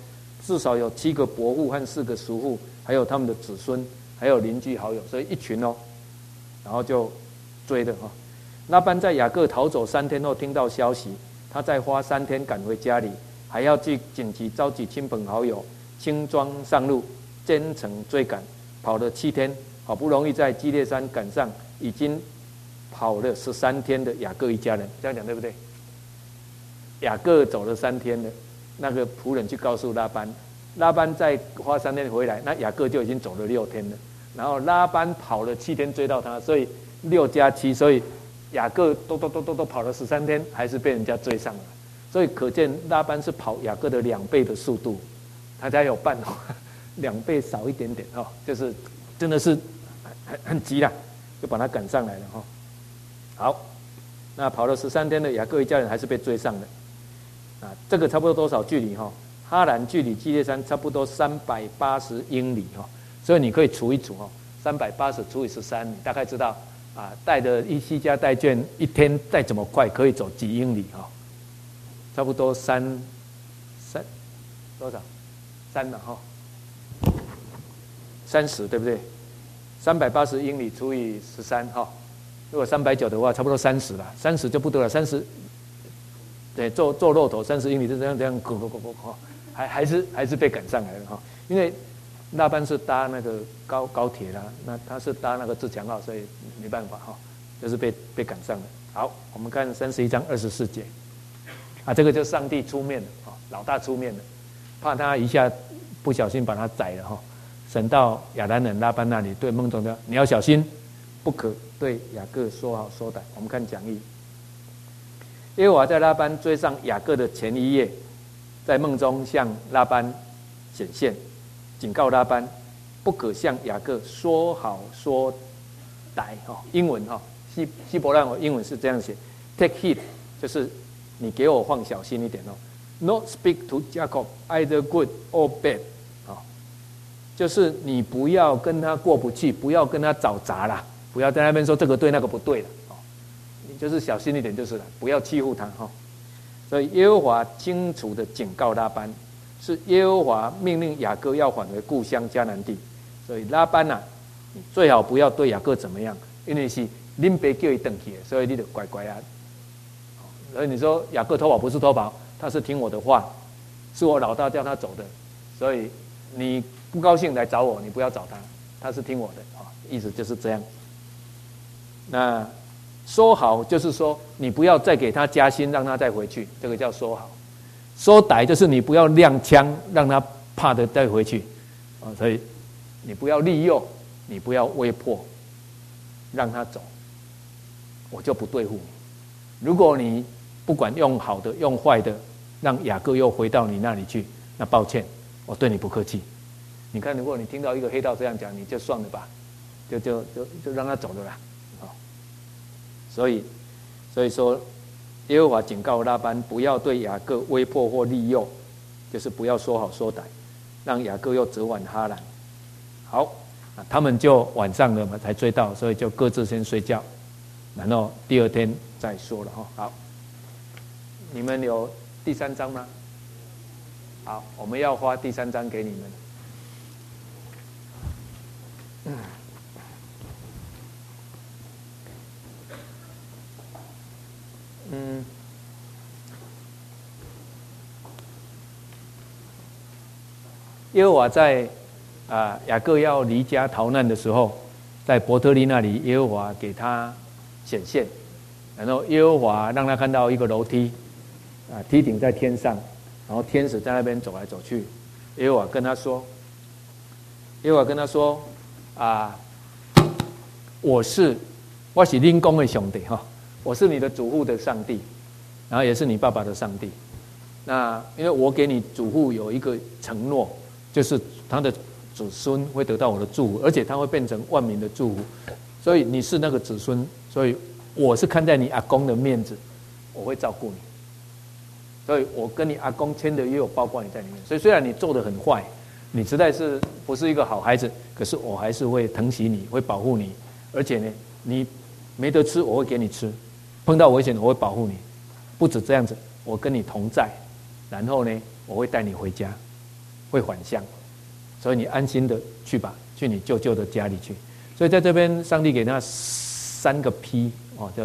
至少有7个伯父和4个叔父，还有他们的子孙，还有邻居好友，所以一群哦，然后就追的哈。拉班在雅各逃走3天后听到消息，他再花3天赶回家里，还要去紧急召集亲朋好友，轻装上路，兼程追赶，跑了7天，好不容易在基列山赶上已经跑了13天的雅各一家人。这样讲对不对？雅各走了3天了，那个仆人去告诉拉班，拉班再花3天回来，那雅各就已经走了6天了。然后拉班跑了7天追到他，所以6加7，所以雅各都跑了13天，还是被人家追上了。所以可见拉班是跑雅各的2倍的速度，他才有办哦，2倍少一点点哦，就是真的是很急啦，就把他赶上来了哈。好，那跑了13天的雅各一家人还是被追上的。这个差不多多少距离哈？哈兰距离基列山差不多380英里哈，所以你可以除一除哈，380除以13，你大概知道带着西家带眷一天再怎么快可以走几英里哈？差不多3多少3了哈，30对不对？380英里除以13哈，如果390的话，差不多30了，30就不多了，30。对，坐骆驼30英里就这样咕哈，还是被赶上来了哈。因为拉班是搭那个高铁啦，那他是搭那个自强号，所以没办法哈，就是被赶上了。好，我们看31章24节，这个就上帝出面了哈，老大出面了，怕他一下不小心把他宰了哈。神到亚兰人拉班那里，对梦中的你要小心，不可对雅各说好说歹。我们看讲义。耶和华在拉班追上雅各的前一夜，在梦中向拉班显现，警告拉班不可向雅各说好说歹。英文希伯来英文是这样写 ：Take heed， 就是你给我放小心一点哦。Not speak to Jacob either good or bad， 就是你不要跟他过不去，不要跟他找茬啦，不要在那边说这个对那个不对了。你就是小心一点就是了，不要欺负他哈。所以耶和华清楚的警告拉班，是耶和华命令雅各要返回故乡迦南地。所以拉班你最好不要对雅各怎么样，因为是恁爸叫他回去的，所以你就乖乖啊。所以你说雅各偷跑不是偷跑，他是听我的话，是我老大叫他走的，所以你不高兴来找我，你不要找他，他是听我的意思就是这样。那说好就是说，你不要再给他加薪，让他再回去，这个叫说好。说歹就是你不要亮枪，让他怕的再回去所以你不要利诱，你不要威迫，让他走，我就不对付你。如果你不管用好的用坏的，让雅各又回到你那里去，那抱歉，我对你不客气。你看，如果你听到一个黑道这样讲，你就算了吧，就让他走了啦。所以说，耶和华警告拉班不要对雅各威迫或利诱，就是不要说好说歹，让雅各又折返哈兰。好，他们就晚上了嘛才追到，所以就各自先睡觉，然后第2天再说了哈。好，你们有第3章吗？好，我们要花第3章给你们。耶和华在雅各要离家逃难的时候，在伯特利那里，耶和华给他显现，然后耶和华让他看到一个楼梯，梯顶在天上，然后天使在那边走来走去。耶和华跟他说，我是恁公的上帝哈，我是你的祖父的上帝，然后也是你爸爸的上帝。那因为我给你祖父有一个承诺，就是他的子孙会得到我的祝福，而且他会变成万民的祝福。所以你是那个子孙，所以我是看在你阿公的面子，我会照顾你。所以我跟你阿公签的约有包括你在里面。所以虽然你做得很坏，你实在是不是一个好孩子，可是我还是会疼惜你，会保护你。而且呢，你没得吃，我会给你吃；碰到危险，我会保护你。不止这样子，我跟你同在，然后呢，我会带你回家。 会返乡，所以你安心的去吧，去你舅舅的家里去。所以在这边，上帝给他3个 P 叫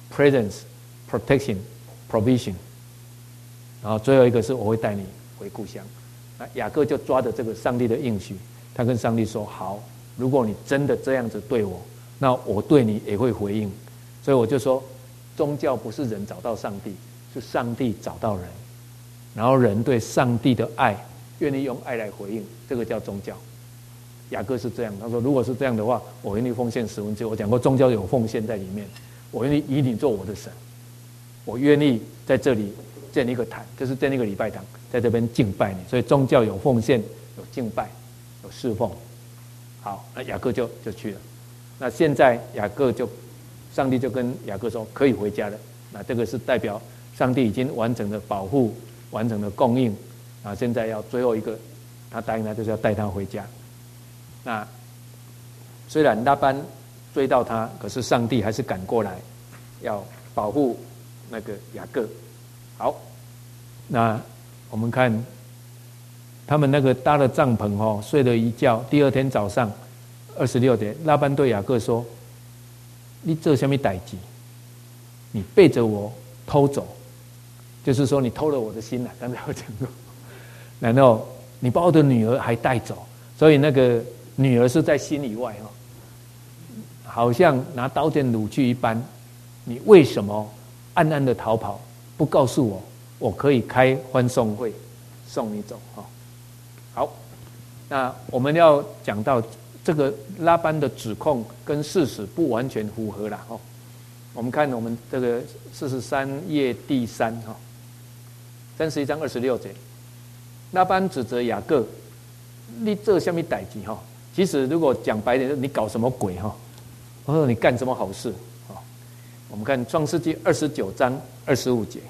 presence、protection、provision， 然后最后一个是我会带你回故乡。那雅各就抓着这个上帝的应许，他跟上帝说：好，如果你真的这样子对我，那我对你也会回应。所以我就说，宗教不是人找到上帝，是上帝找到人，然后人对上帝的爱，愿意用爱来回应，这个叫宗教。雅各是这样，他说：如果是这样的话，我愿意奉献1/10。我讲过，宗教有奉献在里面，我愿意以你做我的神，我愿意在这里建一个坛，就是建一个礼拜堂，在这边敬拜你。所以宗教有奉献，有敬拜，有侍奉。好，那雅各就去了。那现在上帝就跟雅各说，可以回家了。那这个是代表上帝已经完整的保护，完整的供应。啊，现在要最后一个，他答应他就是要带他回家。那虽然拉班追到他，可是上帝还是赶过来，要保护那个雅各。好，那我们看他们那个搭了帐篷睡了一觉。第二天早上26节，拉班对雅各说：你做什么代志？你背着我偷走，就是说你偷了我的心了。刚才我讲过，然后你把我的女儿还带走，所以那个女儿是在心以外好像拿刀剑掳去一般。你为什么暗暗的逃跑，不告诉我，我可以开欢送会送你走。好，那我们要讲到这个拉班的指控跟事实不完全符合啦。我们看我们这个43页第3 31章26节，拉班指责雅各，你做什么代志？其实如果讲白点，就是你搞什么鬼？我说你干什么好事？我们看创世纪29章25节，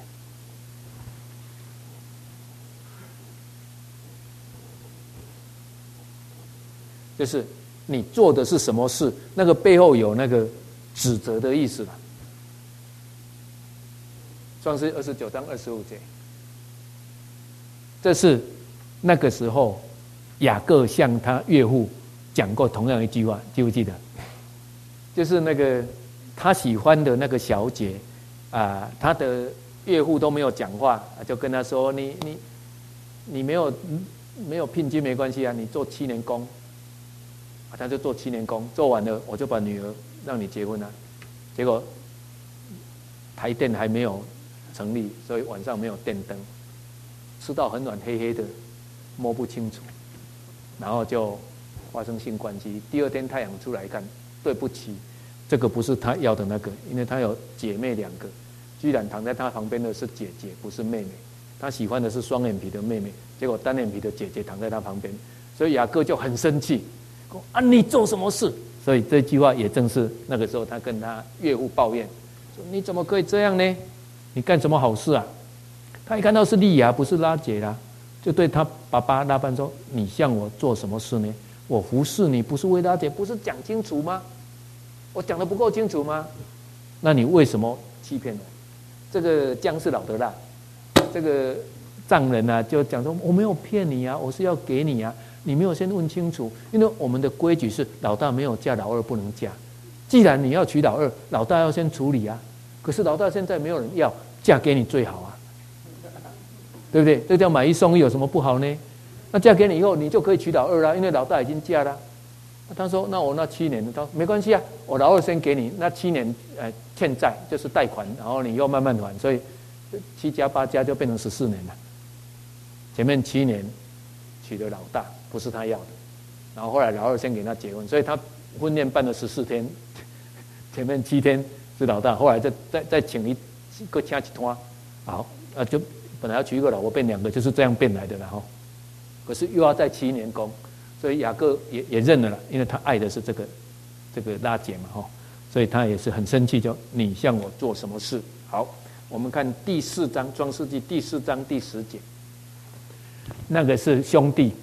就是你做的是什么事，那个背后有那个指责的意思了。创世29章25节，这是那个时候雅各向他岳父讲过同样一句话，记不记得？就是那个他喜欢的那个小姐他的岳父都没有讲话，就跟他说：你没有聘金没关系啊，你做7年工。他就做7年工，做完了我就把女儿让你结婚了。结果台电还没有成立，所以晚上没有电灯，吃到很晚黑黑的，摸不清楚，然后就发生性关系。第二天太阳出来看，对不起，这个不是他要的那个，因为他有姐妹2个，居然躺在他旁边的是姐姐，不是妹妹。他喜欢的是双眼皮的妹妹，结果单眼皮的姐姐躺在他旁边，所以雅各就很生气。你做什么事？所以这句话也正是那个时候他跟他岳父抱怨说：你怎么可以这样呢？你干什么好事啊？他一看到是利亚，不是拉结啦，就对他爸爸拉班说：你向我做什么事呢？我服侍你不是为拉结，不是讲清楚吗？我讲得不够清楚吗？那你为什么欺骗我？这个姜是老的辣，这个丈人就讲说：我没有骗你啊，我是要给你啊。你没有先问清楚，因为我们的规矩是老大没有嫁，老二不能嫁。既然你要娶老二，老大要先处理啊。可是老大现在没有人要，嫁给你最好啊，对不对？这叫买一送一，有什么不好呢？那嫁给你以后，你就可以娶老二啦，因为老大已经嫁了。他说：那我那7年，他说没关系啊，我老二先给你，那7年欠债就是贷款，然后你又慢慢还，所以7加8加就变成14年了。前面7年娶了老大。不是他要的，然后后来老二先给他结婚，所以他婚宴办了14天，前面7天是老大，后来再请一个请一摊，好，就本来要娶一个老婆变2个，就是这样变来的了哈。可是又要再7年工，所以雅各也认了啦，因为他爱的是这个拉结嘛哈，所以他也是很生气，就你向我做什么事？好，我们看第4章创世纪第4章第10节，那个是兄弟。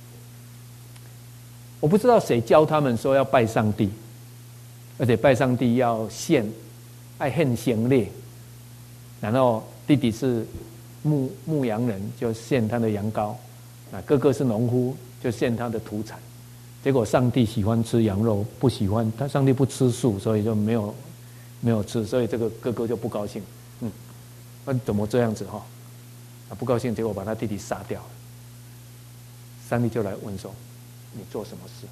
我不知道谁教他们说要拜上帝，而且拜上帝要爱献先烈，然后弟弟是牧羊人，就献他的羊羔， 哥哥是农夫，就献他的土产。结果上帝喜欢吃羊肉，不喜欢他，上帝不吃素，所以就没有吃，所以这个哥哥就不高兴，那怎么这样子哈？不高兴，结果把他弟弟杀掉了。上帝就来问说：“你做什么事？”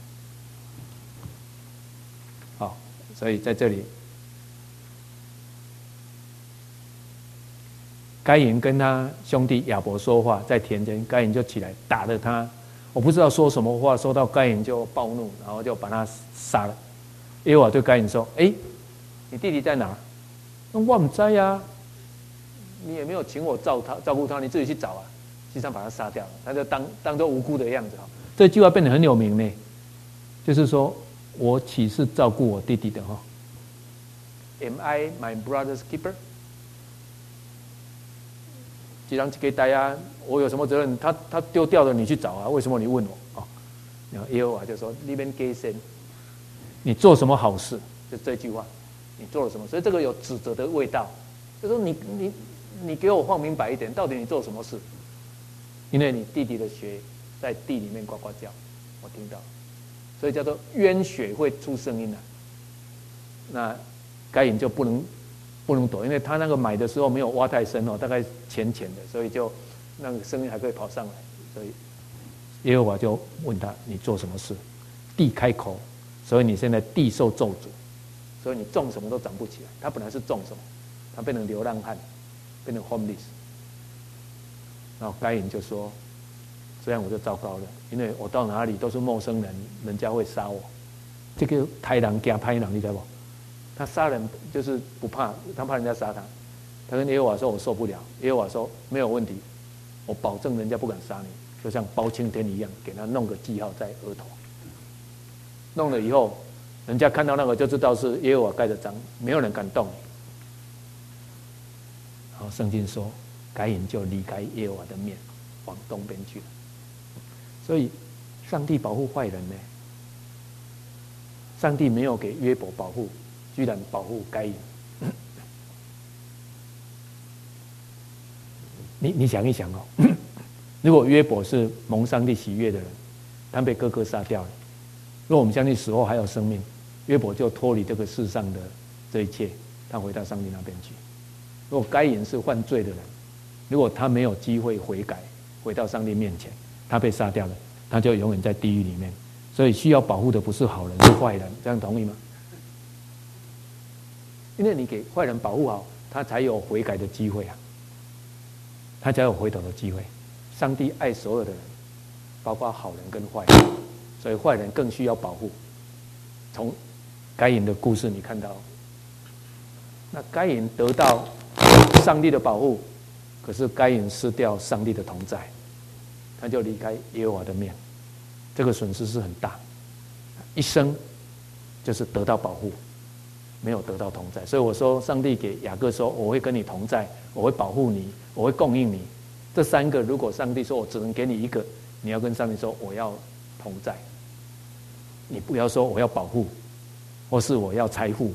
好，所以在这里，该隐跟他兄弟亚伯说话，在田间，该隐就起来打了他。我不知道说什么话，说到该隐就暴怒，然后就把他杀了。耶和华对该隐说：“你弟弟在哪？那我不知呀，你也没有请我照顾他，你自己去找啊。”实际上把他杀掉了，他就当作无辜的样子。这句话变得很有名呢，就是说我岂是照顾我弟弟的哈 ？Am I my brother's keeper？ 既然给大家，我有什么责任？他丢掉了，你去找啊？为什么你问我？然后耶和华就说：“你们给神，你做什么好事？”就这句话，你做了什么？所以这个有指责的味道，就说你给我放明白一点，到底你做什么事？因为你弟弟的血在地里面呱呱叫，我听到，所以叫做冤血会出声音的。那该隐就不能躲，因为他那个买的时候没有挖太深大概浅的，所以就那个声音还可以跑上来。所以耶和华就问他：“你做什么事？”地开口，所以你现在地受咒诅，所以你种什么都长不起来。他本来是种什么，他变成流浪汉，变成 homeless。然后该隐就说：“这样我就糟糕了，因为我到哪里都是陌生人，人家会杀我。这个豺狼加拍狼，你知道不？他杀人就是不怕，他怕人家杀他。他跟耶和华说：‘我受不了。’耶和华说：‘没有问题，我保证人家不敢杀你，就像包青天一样，给他弄个记号在额头。弄了以后，人家看到那个就知道是耶和华盖的章，没有人敢动你。’然后圣经说。”该隐就离开耶和华的面，往东边去了。所以，上帝保护坏人呢？上帝没有给约伯保护，居然保护该隐。你想一想如果约伯是蒙上帝喜悦的人，他被哥哥杀掉了。如果我们相信死后还有生命，约伯就脱离这个世上的这一切，他回到上帝那边去。如果该隐是犯罪的人，如果他没有机会悔改，回到上帝面前，他被杀掉了，他就永远在地狱里面。所以需要保护的不是好人，是坏人，这样同意吗？因为你给坏人保护好，他才有悔改的机会啊，他才有回头的机会。上帝爱所有的人，包括好人跟坏人，所以坏人更需要保护。从该隐的故事你看到，那该隐得到上帝的保护。可是该隐失掉上帝的同在，他就离开耶和华的面，这个损失是很大。一生就是得到保护，没有得到同在。所以我说，上帝给雅各说：“我会跟你同在，我会保护你，我会供应你。”这三个，如果上帝说我只能给你一个，你要跟上帝说我要同在，你不要说我要保护，或是我要财富。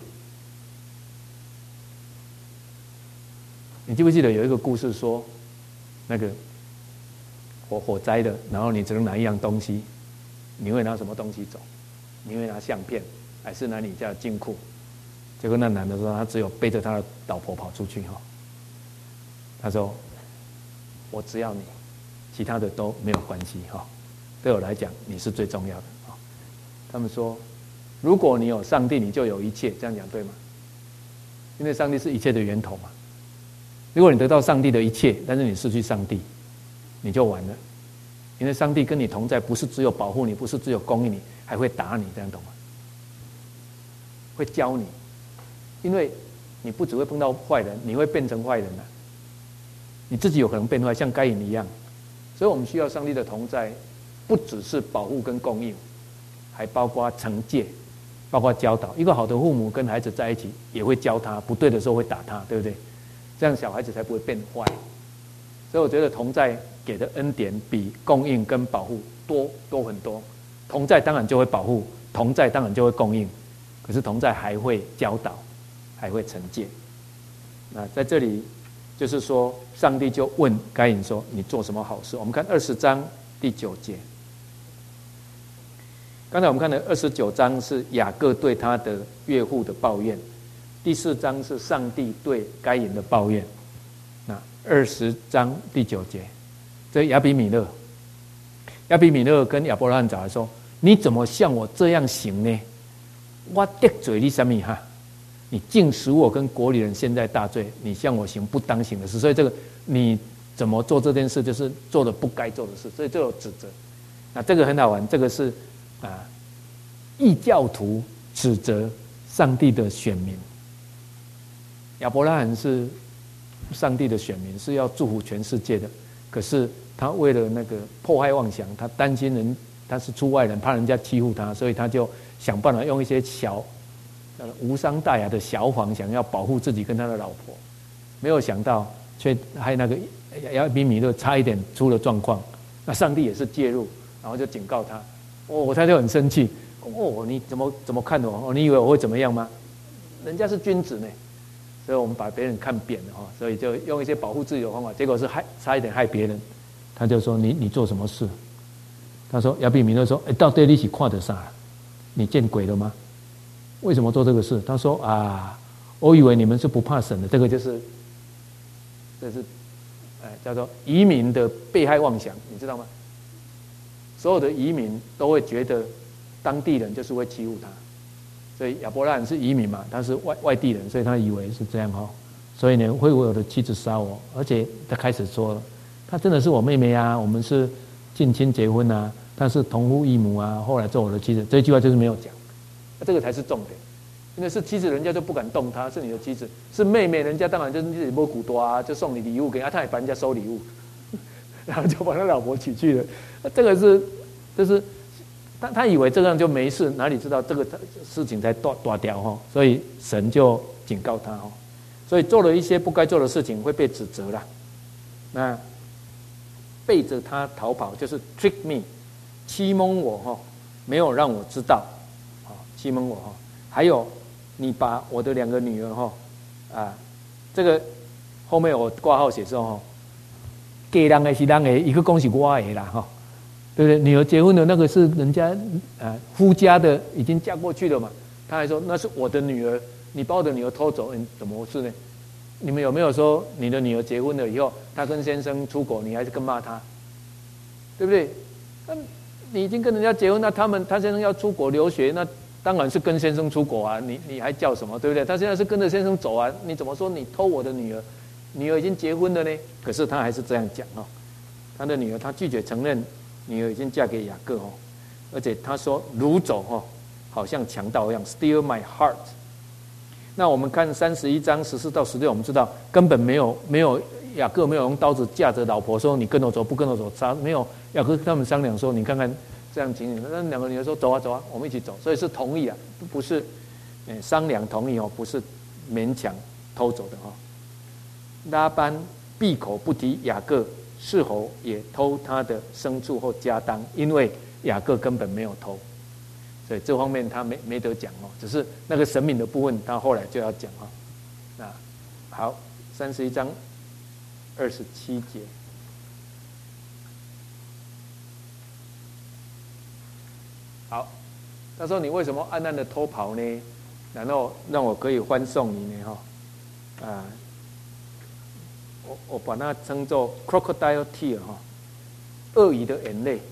你记不记得有一个故事说，那个火灾的，然后你只能拿一样东西，你会拿什么东西走？你会拿相片，还是拿你家的金库？结果那男的说，他只有背着他的老婆跑出去哈。他说：“我只要你，其他的都没有关系哈。对我来讲，你是最重要的啊。”他们说：“如果你有上帝，你就有一切。”这样讲对吗？因为上帝是一切的源头嘛。如果你得到上帝的一切，但是你失去上帝，你就完了。因为上帝跟你同在，不是只有保护你，不是只有供应你，还会打你，这样懂吗？会教你，因为你不只会碰到坏人，你会变成坏人啊。你自己有可能变坏，像该隐一样。所以我们需要上帝的同在，不只是保护跟供应，还包括惩戒，包括教导。一个好的父母跟孩子在一起，也会教他，不对的时候会打他，对不对？这样小孩子才不会变坏。所以我觉得同在给的恩典比供应跟保护多很多。同在当然就会保护，同在当然就会供应，可是同在还会教导，还会惩戒。那在这里就是说，上帝就问该隐说：“你做什么好事？”我们看20章第9节。刚才我们看的29章是雅各对他的岳父的抱怨，第4章是上帝对该隐的抱怨。那20章第9节，这亚比米勒跟亚伯拉罕讲说：“你怎么像我这样行呢？我得罪你什么哈？你竟使我跟国里人陷在大罪，你向我行不当行的事。”所以这个你怎么做这件事，就是做了不该做的事，所以就有指责。那这个很好玩，这个是异教徒指责上帝的选民。亚伯拉罕是上帝的选民，是要祝福全世界的，可是他为了那个迫害妄想，他担心人，他是出外人，怕人家欺负他，所以他就想办法用一些无伤大雅的小谎，想要保护自己跟他的老婆。没有想到，却害那个亚比米勒差一点出了状况。那上帝也是介入，然后就警告他。他就很生气。你怎么看我？你以为我会怎么样吗？人家是君子呢。所以我们把别人看扁了哈，所以就用一些保护自己的方法，结果是差一点害别人。他就说你做什么事？他说亚比米勒说：“到底你是看得啥？你见鬼了吗？为什么做这个事？”他说：“我以为你们是不怕神的。”这是叫做移民的被害妄想，你知道吗？所有的移民都会觉得当地人就是会欺负他。所以亚伯拉罕是移民嘛，他是外地人，所以他以为是这样哈。所以呢，会为我的妻子杀我，而且他开始说了，她真的是我妹妹啊，我们是近亲结婚啊，她是同父异母啊，后来做我的妻子。这句话就是没有讲，这个才是重点。因为是妻子，人家就不敢动她，是你的妻子；是妹妹，人家当然就是自己摸骨多啊，就送你礼物给她，他也帮人家收礼物，然后就把他老婆娶去了。这个就是他以为这样就没事，哪里知道这个事情才大掉哈，所以神就警告他哈，所以做了一些不该做的事情会被指责啦。那背着他逃跑就是 trick me， 欺蒙我哈，没有让我知道，欺蒙我哈。还有你把我的2个女儿哈，这个后面我挂号写说哈，给人的是人的，一个恭喜我的啦哈。对不对？女儿结婚的那个是人家夫家的，已经嫁过去了嘛。他还说那是我的女儿，你把我的女儿偷走，怎么回事呢？你们有没有说你的女儿结婚了以后，她跟先生出国，你还是更骂她，对不对？那你已经跟人家结婚，那他先生要出国留学，那当然是跟先生出国啊，你还叫什么？对不对？他现在是跟着先生走啊，你怎么说你偷我的女儿？女儿已经结婚了呢，可是他还是这样讲哦。他的女儿，他拒绝承认。女儿已经嫁给雅各哦，而且他说掳走哦，好像强盗一样 ，steal my heart。那我们看31章14到16，我们知道根本没有雅各没有用刀子架着老婆说你跟我走，不跟我走杀，没有。雅各跟他们商量说，你看看这样情形，那2个女儿说走啊走啊，我们一起走，所以是同意啊，不是商量同意哦，不是勉强偷走的哦。拉班闭口不提雅各是否也偷他的牲畜或家当，因为雅各根本没有偷，所以这方面他没得讲哦，只是那个神明的部分他后来就要讲哦。那好，31章27节，好，他说你为什么暗暗的偷跑呢？然后让我可以欢送你呢？我把它称作 crocodile tear 哈，鳄鱼的眼泪，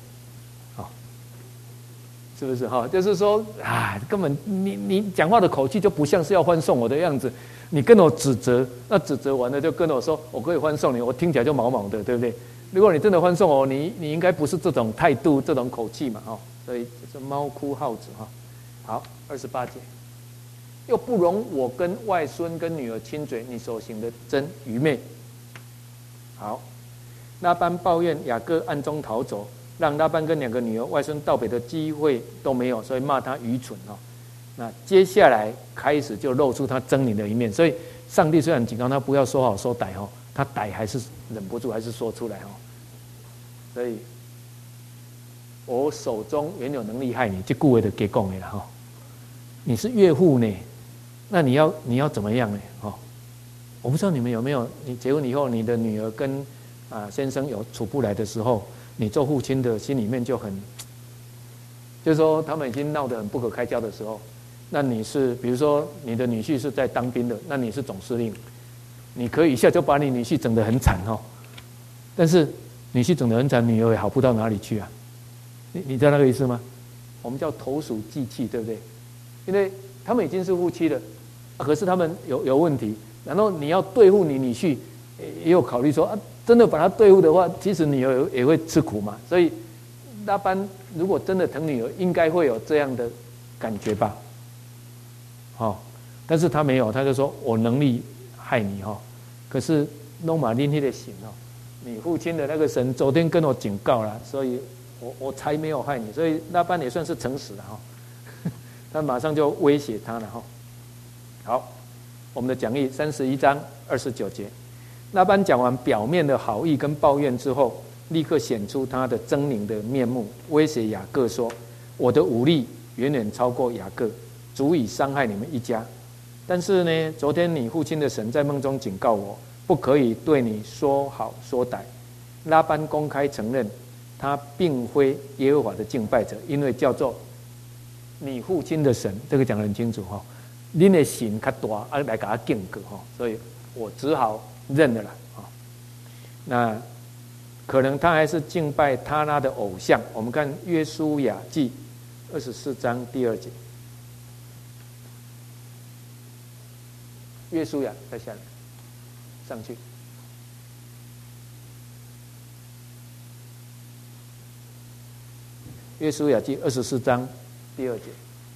是不是哈？就是说根本你讲话的口气就不像是要欢送我的样子，你跟我指责，那指责完了就跟我说我可以欢送你，我听起来就毛毛的，对不对？如果你真的欢送我，你应该不是这种态度、这种口气嘛，所以就是猫哭耗子哈。好，28节，又不容我跟外孙跟女儿亲嘴，你所行的真愚昧。好，拉班抱怨雅各暗中逃走，让拉班跟2个女儿外孙道别的机会都没有，所以骂他愚蠢哦。那接下来开始就露出他狰狞的一面，所以上帝虽然警告他不要说好说歹哦，他歹还是忍不住，还是说出来哦。所以，我手中原有能力害你，这句话就给讲的啦哈。你是岳父呢，那你要怎么样呢？我不知道你们有没有，你结婚以后，你的女儿跟先生有处不来的时候， 你做父亲的心里面就很，就是说他们已经闹得很不可开交的时候，那你是比如说你的女婿是在当兵的，那你是总司令，你可以一下就把你女婿整得很惨哦，但是女婿整得很惨，女儿也好不到哪里去啊，你知道那个意思吗？我们叫投鼠忌器，对不对？因为他们已经是夫妻了，可是他们有问题，然后你要对付你女婿，也有考虑说啊，真的把他对付的话，其实女儿也会吃苦嘛。所以拉班如果真的疼女儿，应该会有这样的感觉吧？哦，但是他没有，他就说我能力害你哈、哦，可是弄马林那的行哦，你父亲的那个神昨天跟我警告了，所以我才没有害你，所以拉班也算是诚实了哈、哦，他马上就威胁他了哈、哦。好，我们的讲义31章29节，拉班讲完表面的好意跟抱怨之后，立刻显出他的狰狞的面目，威胁雅各说：“我的武力远远超过雅各，足以伤害你们一家。但是呢，昨天你父亲的神在梦中警告我，不可以对你说好说歹。”拉班公开承认，他并非耶和华的敬拜者，因为叫做你父亲的神，这个讲得很清楚哈。恁的神较大，啊来给他敬个哈，所以我只好认了啦啊。那可能他还是敬拜他那的偶像。我们看约书亚记24章第2节，约书亚再下来上去。约书亚记24章第2节。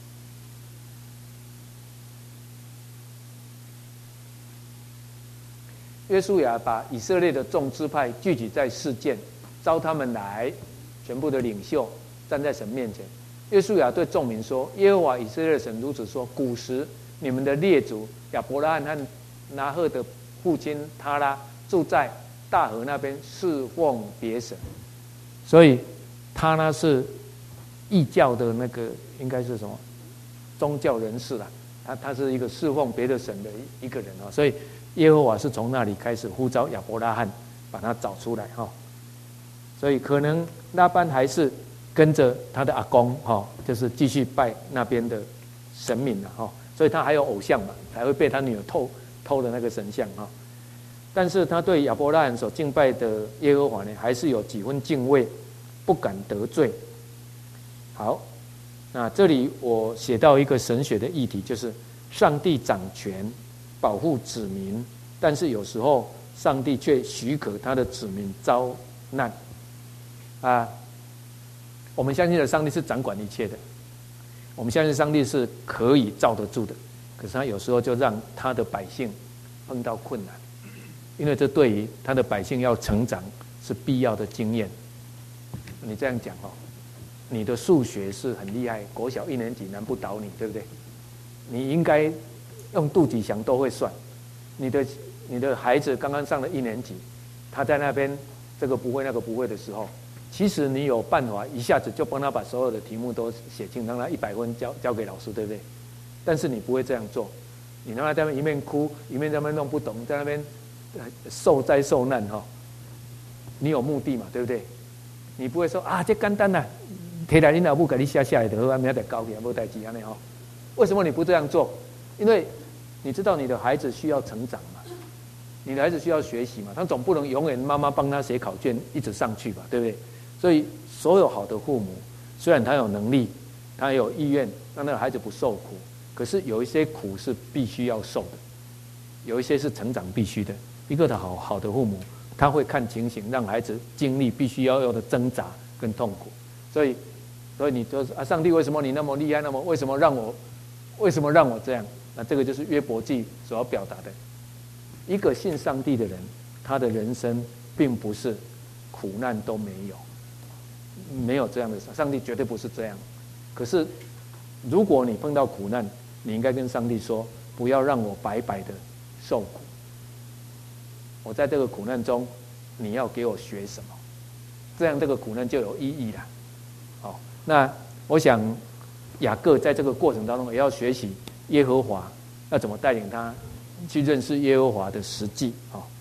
约书亚把以色列的众支派聚集在示剑，召他们来，全部的领袖站在神面前。约书亚对众民说：“耶和华以色列的神如此说：古时你们的列祖亚伯拉罕和拿鹤的父亲他拉住在大河那边侍奉别神。”所以他拉是异教的那个应该是什么宗教人士啦，他是一个侍奉别的神的一个人啊，所以耶和华是从那里开始呼召亚伯拉罕，把他找出来哈。所以可能拉班还是跟着他的阿公哈，就是继续拜那边的神明了哈。所以他还有偶像嘛，才会被他女儿偷的那个神像哈。但是他对亚伯拉罕所敬拜的耶和华呢，还是有几分敬畏，不敢得罪。好，那这里我写到一个神学的议题，就是上帝掌权保护子民，但是有时候上帝却许可他的子民遭难啊。我们相信的上帝是掌管一切的，我们相信上帝是可以罩得住的，可是他有时候就让他的百姓碰到困难，因为这对于他的百姓要成长是必要的经验。你这样讲哦，你的数学是很厉害，国小1年级难不倒你，对不对？你应该用肚脐想都会算。你的孩子刚刚上了1年级，他在那边这个不会那个不会的时候，其实你有办法一下子就帮他把所有的题目都写清，让他100分交给老师，对不对？但是你不会这样做，你让他在那边一面哭一面在那边弄不懂，在那边受灾受难哈。你有目的嘛，对不对？你不会说啊，这简单啦，摕来你老母给你写下来的，后明仔交给无代志安尼哈。为什么你不这样做？因为你知道你的孩子需要成长嘛，你的孩子需要学习嘛，他总不能永远妈妈帮他写考卷一直上去吧，对不对？所以所有好的父母，虽然他有能力，他有意愿让那个孩子不受苦，可是有一些苦是必须要受的，有一些是成长必须的。一个好的父母，他会看情形，让孩子经历必须要有的挣扎跟痛苦。所以你就说啊，上帝为什么你那么厉害？那么为什么让我这样？那这个就是约伯记所要表达的。一个信上帝的人，他的人生并不是苦难都没有这样的，上帝绝对不是这样。可是如果你碰到苦难，你应该跟上帝说，不要让我白白的受苦，我在这个苦难中你要给我学什么，这样这个苦难就有意义了。好，那我想雅各在这个过程当中也要学习耶和华要怎么带领他去认识耶和华的实际。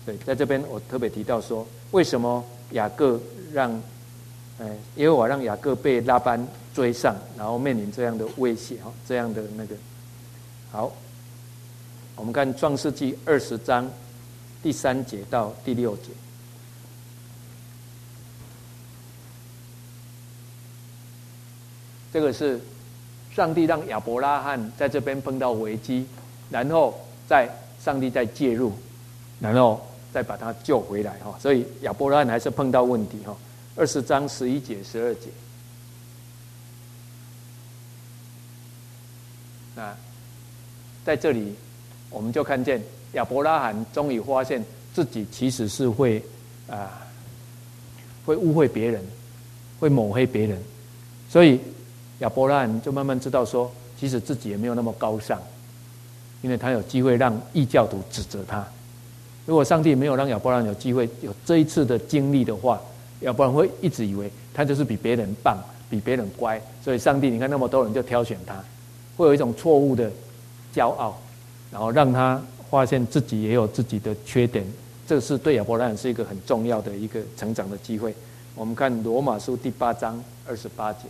对，在这边我特别提到说，为什么雅各让，耶和华让雅各被拉班追上，然后面临这样的威胁哈，这样的那个。好，我们看创世纪20章第3节到第6节。这个是上帝让亚伯拉罕在这边碰到危机，然后上帝再介入，然后再把他救回来哈。所以亚伯拉罕还是碰到问题哈。20章11节、12节。那在这里，我们就看见亚伯拉罕终于发现自己其实是会误会别人，会抹黑别人，所以亚伯拉罕就慢慢知道说，其实自己也没有那么高尚，因为他有机会让异教徒指责他。如果上帝没有让亚伯拉罕有机会有这一次的经历的话，亚伯拉罕会一直以为他就是比别人棒，比别人乖，所以上帝你看那么多人就挑选他，会有一种错误的骄傲，然后让他发现自己也有自己的缺点。这是对亚伯拉罕是一个很重要的一个成长的机会。我们看罗马书第8章28节。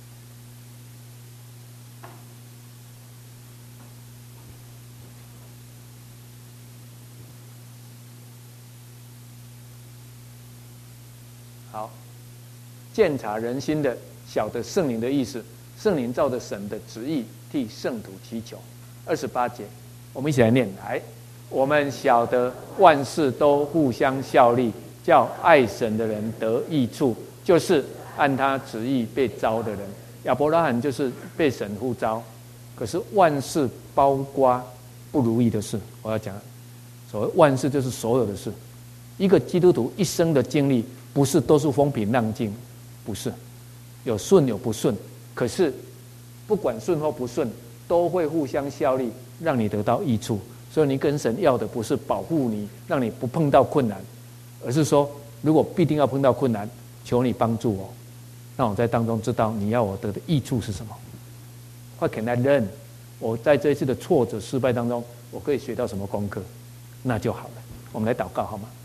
好，鉴察人心的，晓得圣灵的意思，圣灵照着神的旨意替圣徒祈求。28节，我们一起来念。来，我们晓得万事都互相效力，叫爱神的人得益处，就是按他旨意被召的人。亚伯拉罕就是被神呼召，可是万事包括不如意的事。我要讲，所谓万事就是所有的事。一个基督徒一生的经历，不是都是风平浪静，不是，有顺有不顺。可是不管顺或不顺，都会互相效力，让你得到益处。所以你跟神要的不是保护你，让你不碰到困难，而是说，如果必定要碰到困难，求你帮助我，让我在当中知道你要我得的益处是什么。What can I learn？ 我在这一次的挫折失败当中，我可以学到什么功课，那就好了。我们来祷告好吗？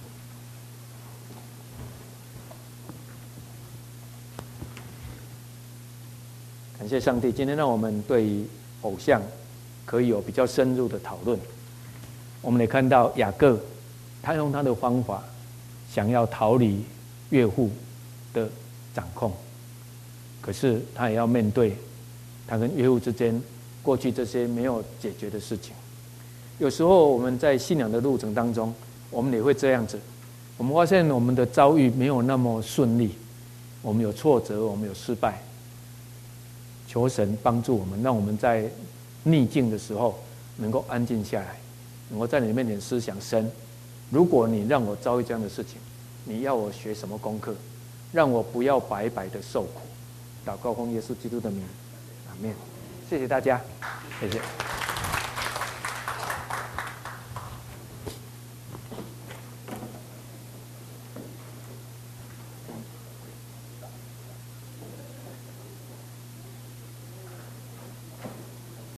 感谢上帝，今天让我们对于偶像可以有比较深入的讨论。我们也看到雅各，他用他的方法想要逃离岳父的掌控，可是他也要面对他跟岳父之间过去这些没有解决的事情。有时候我们在信仰的路程当中，我们也会这样子，我们发现我们的遭遇没有那么顺利，我们有挫折，我们有失败。求神帮助我们，让我们在逆境的时候能够安静下来，能够在你面前思想神，如果你让我遭遇这样的事情，你要我学什么功课，让我不要白白的受苦。祷告奉耶稣基督的名，阿们。谢谢大家，谢谢。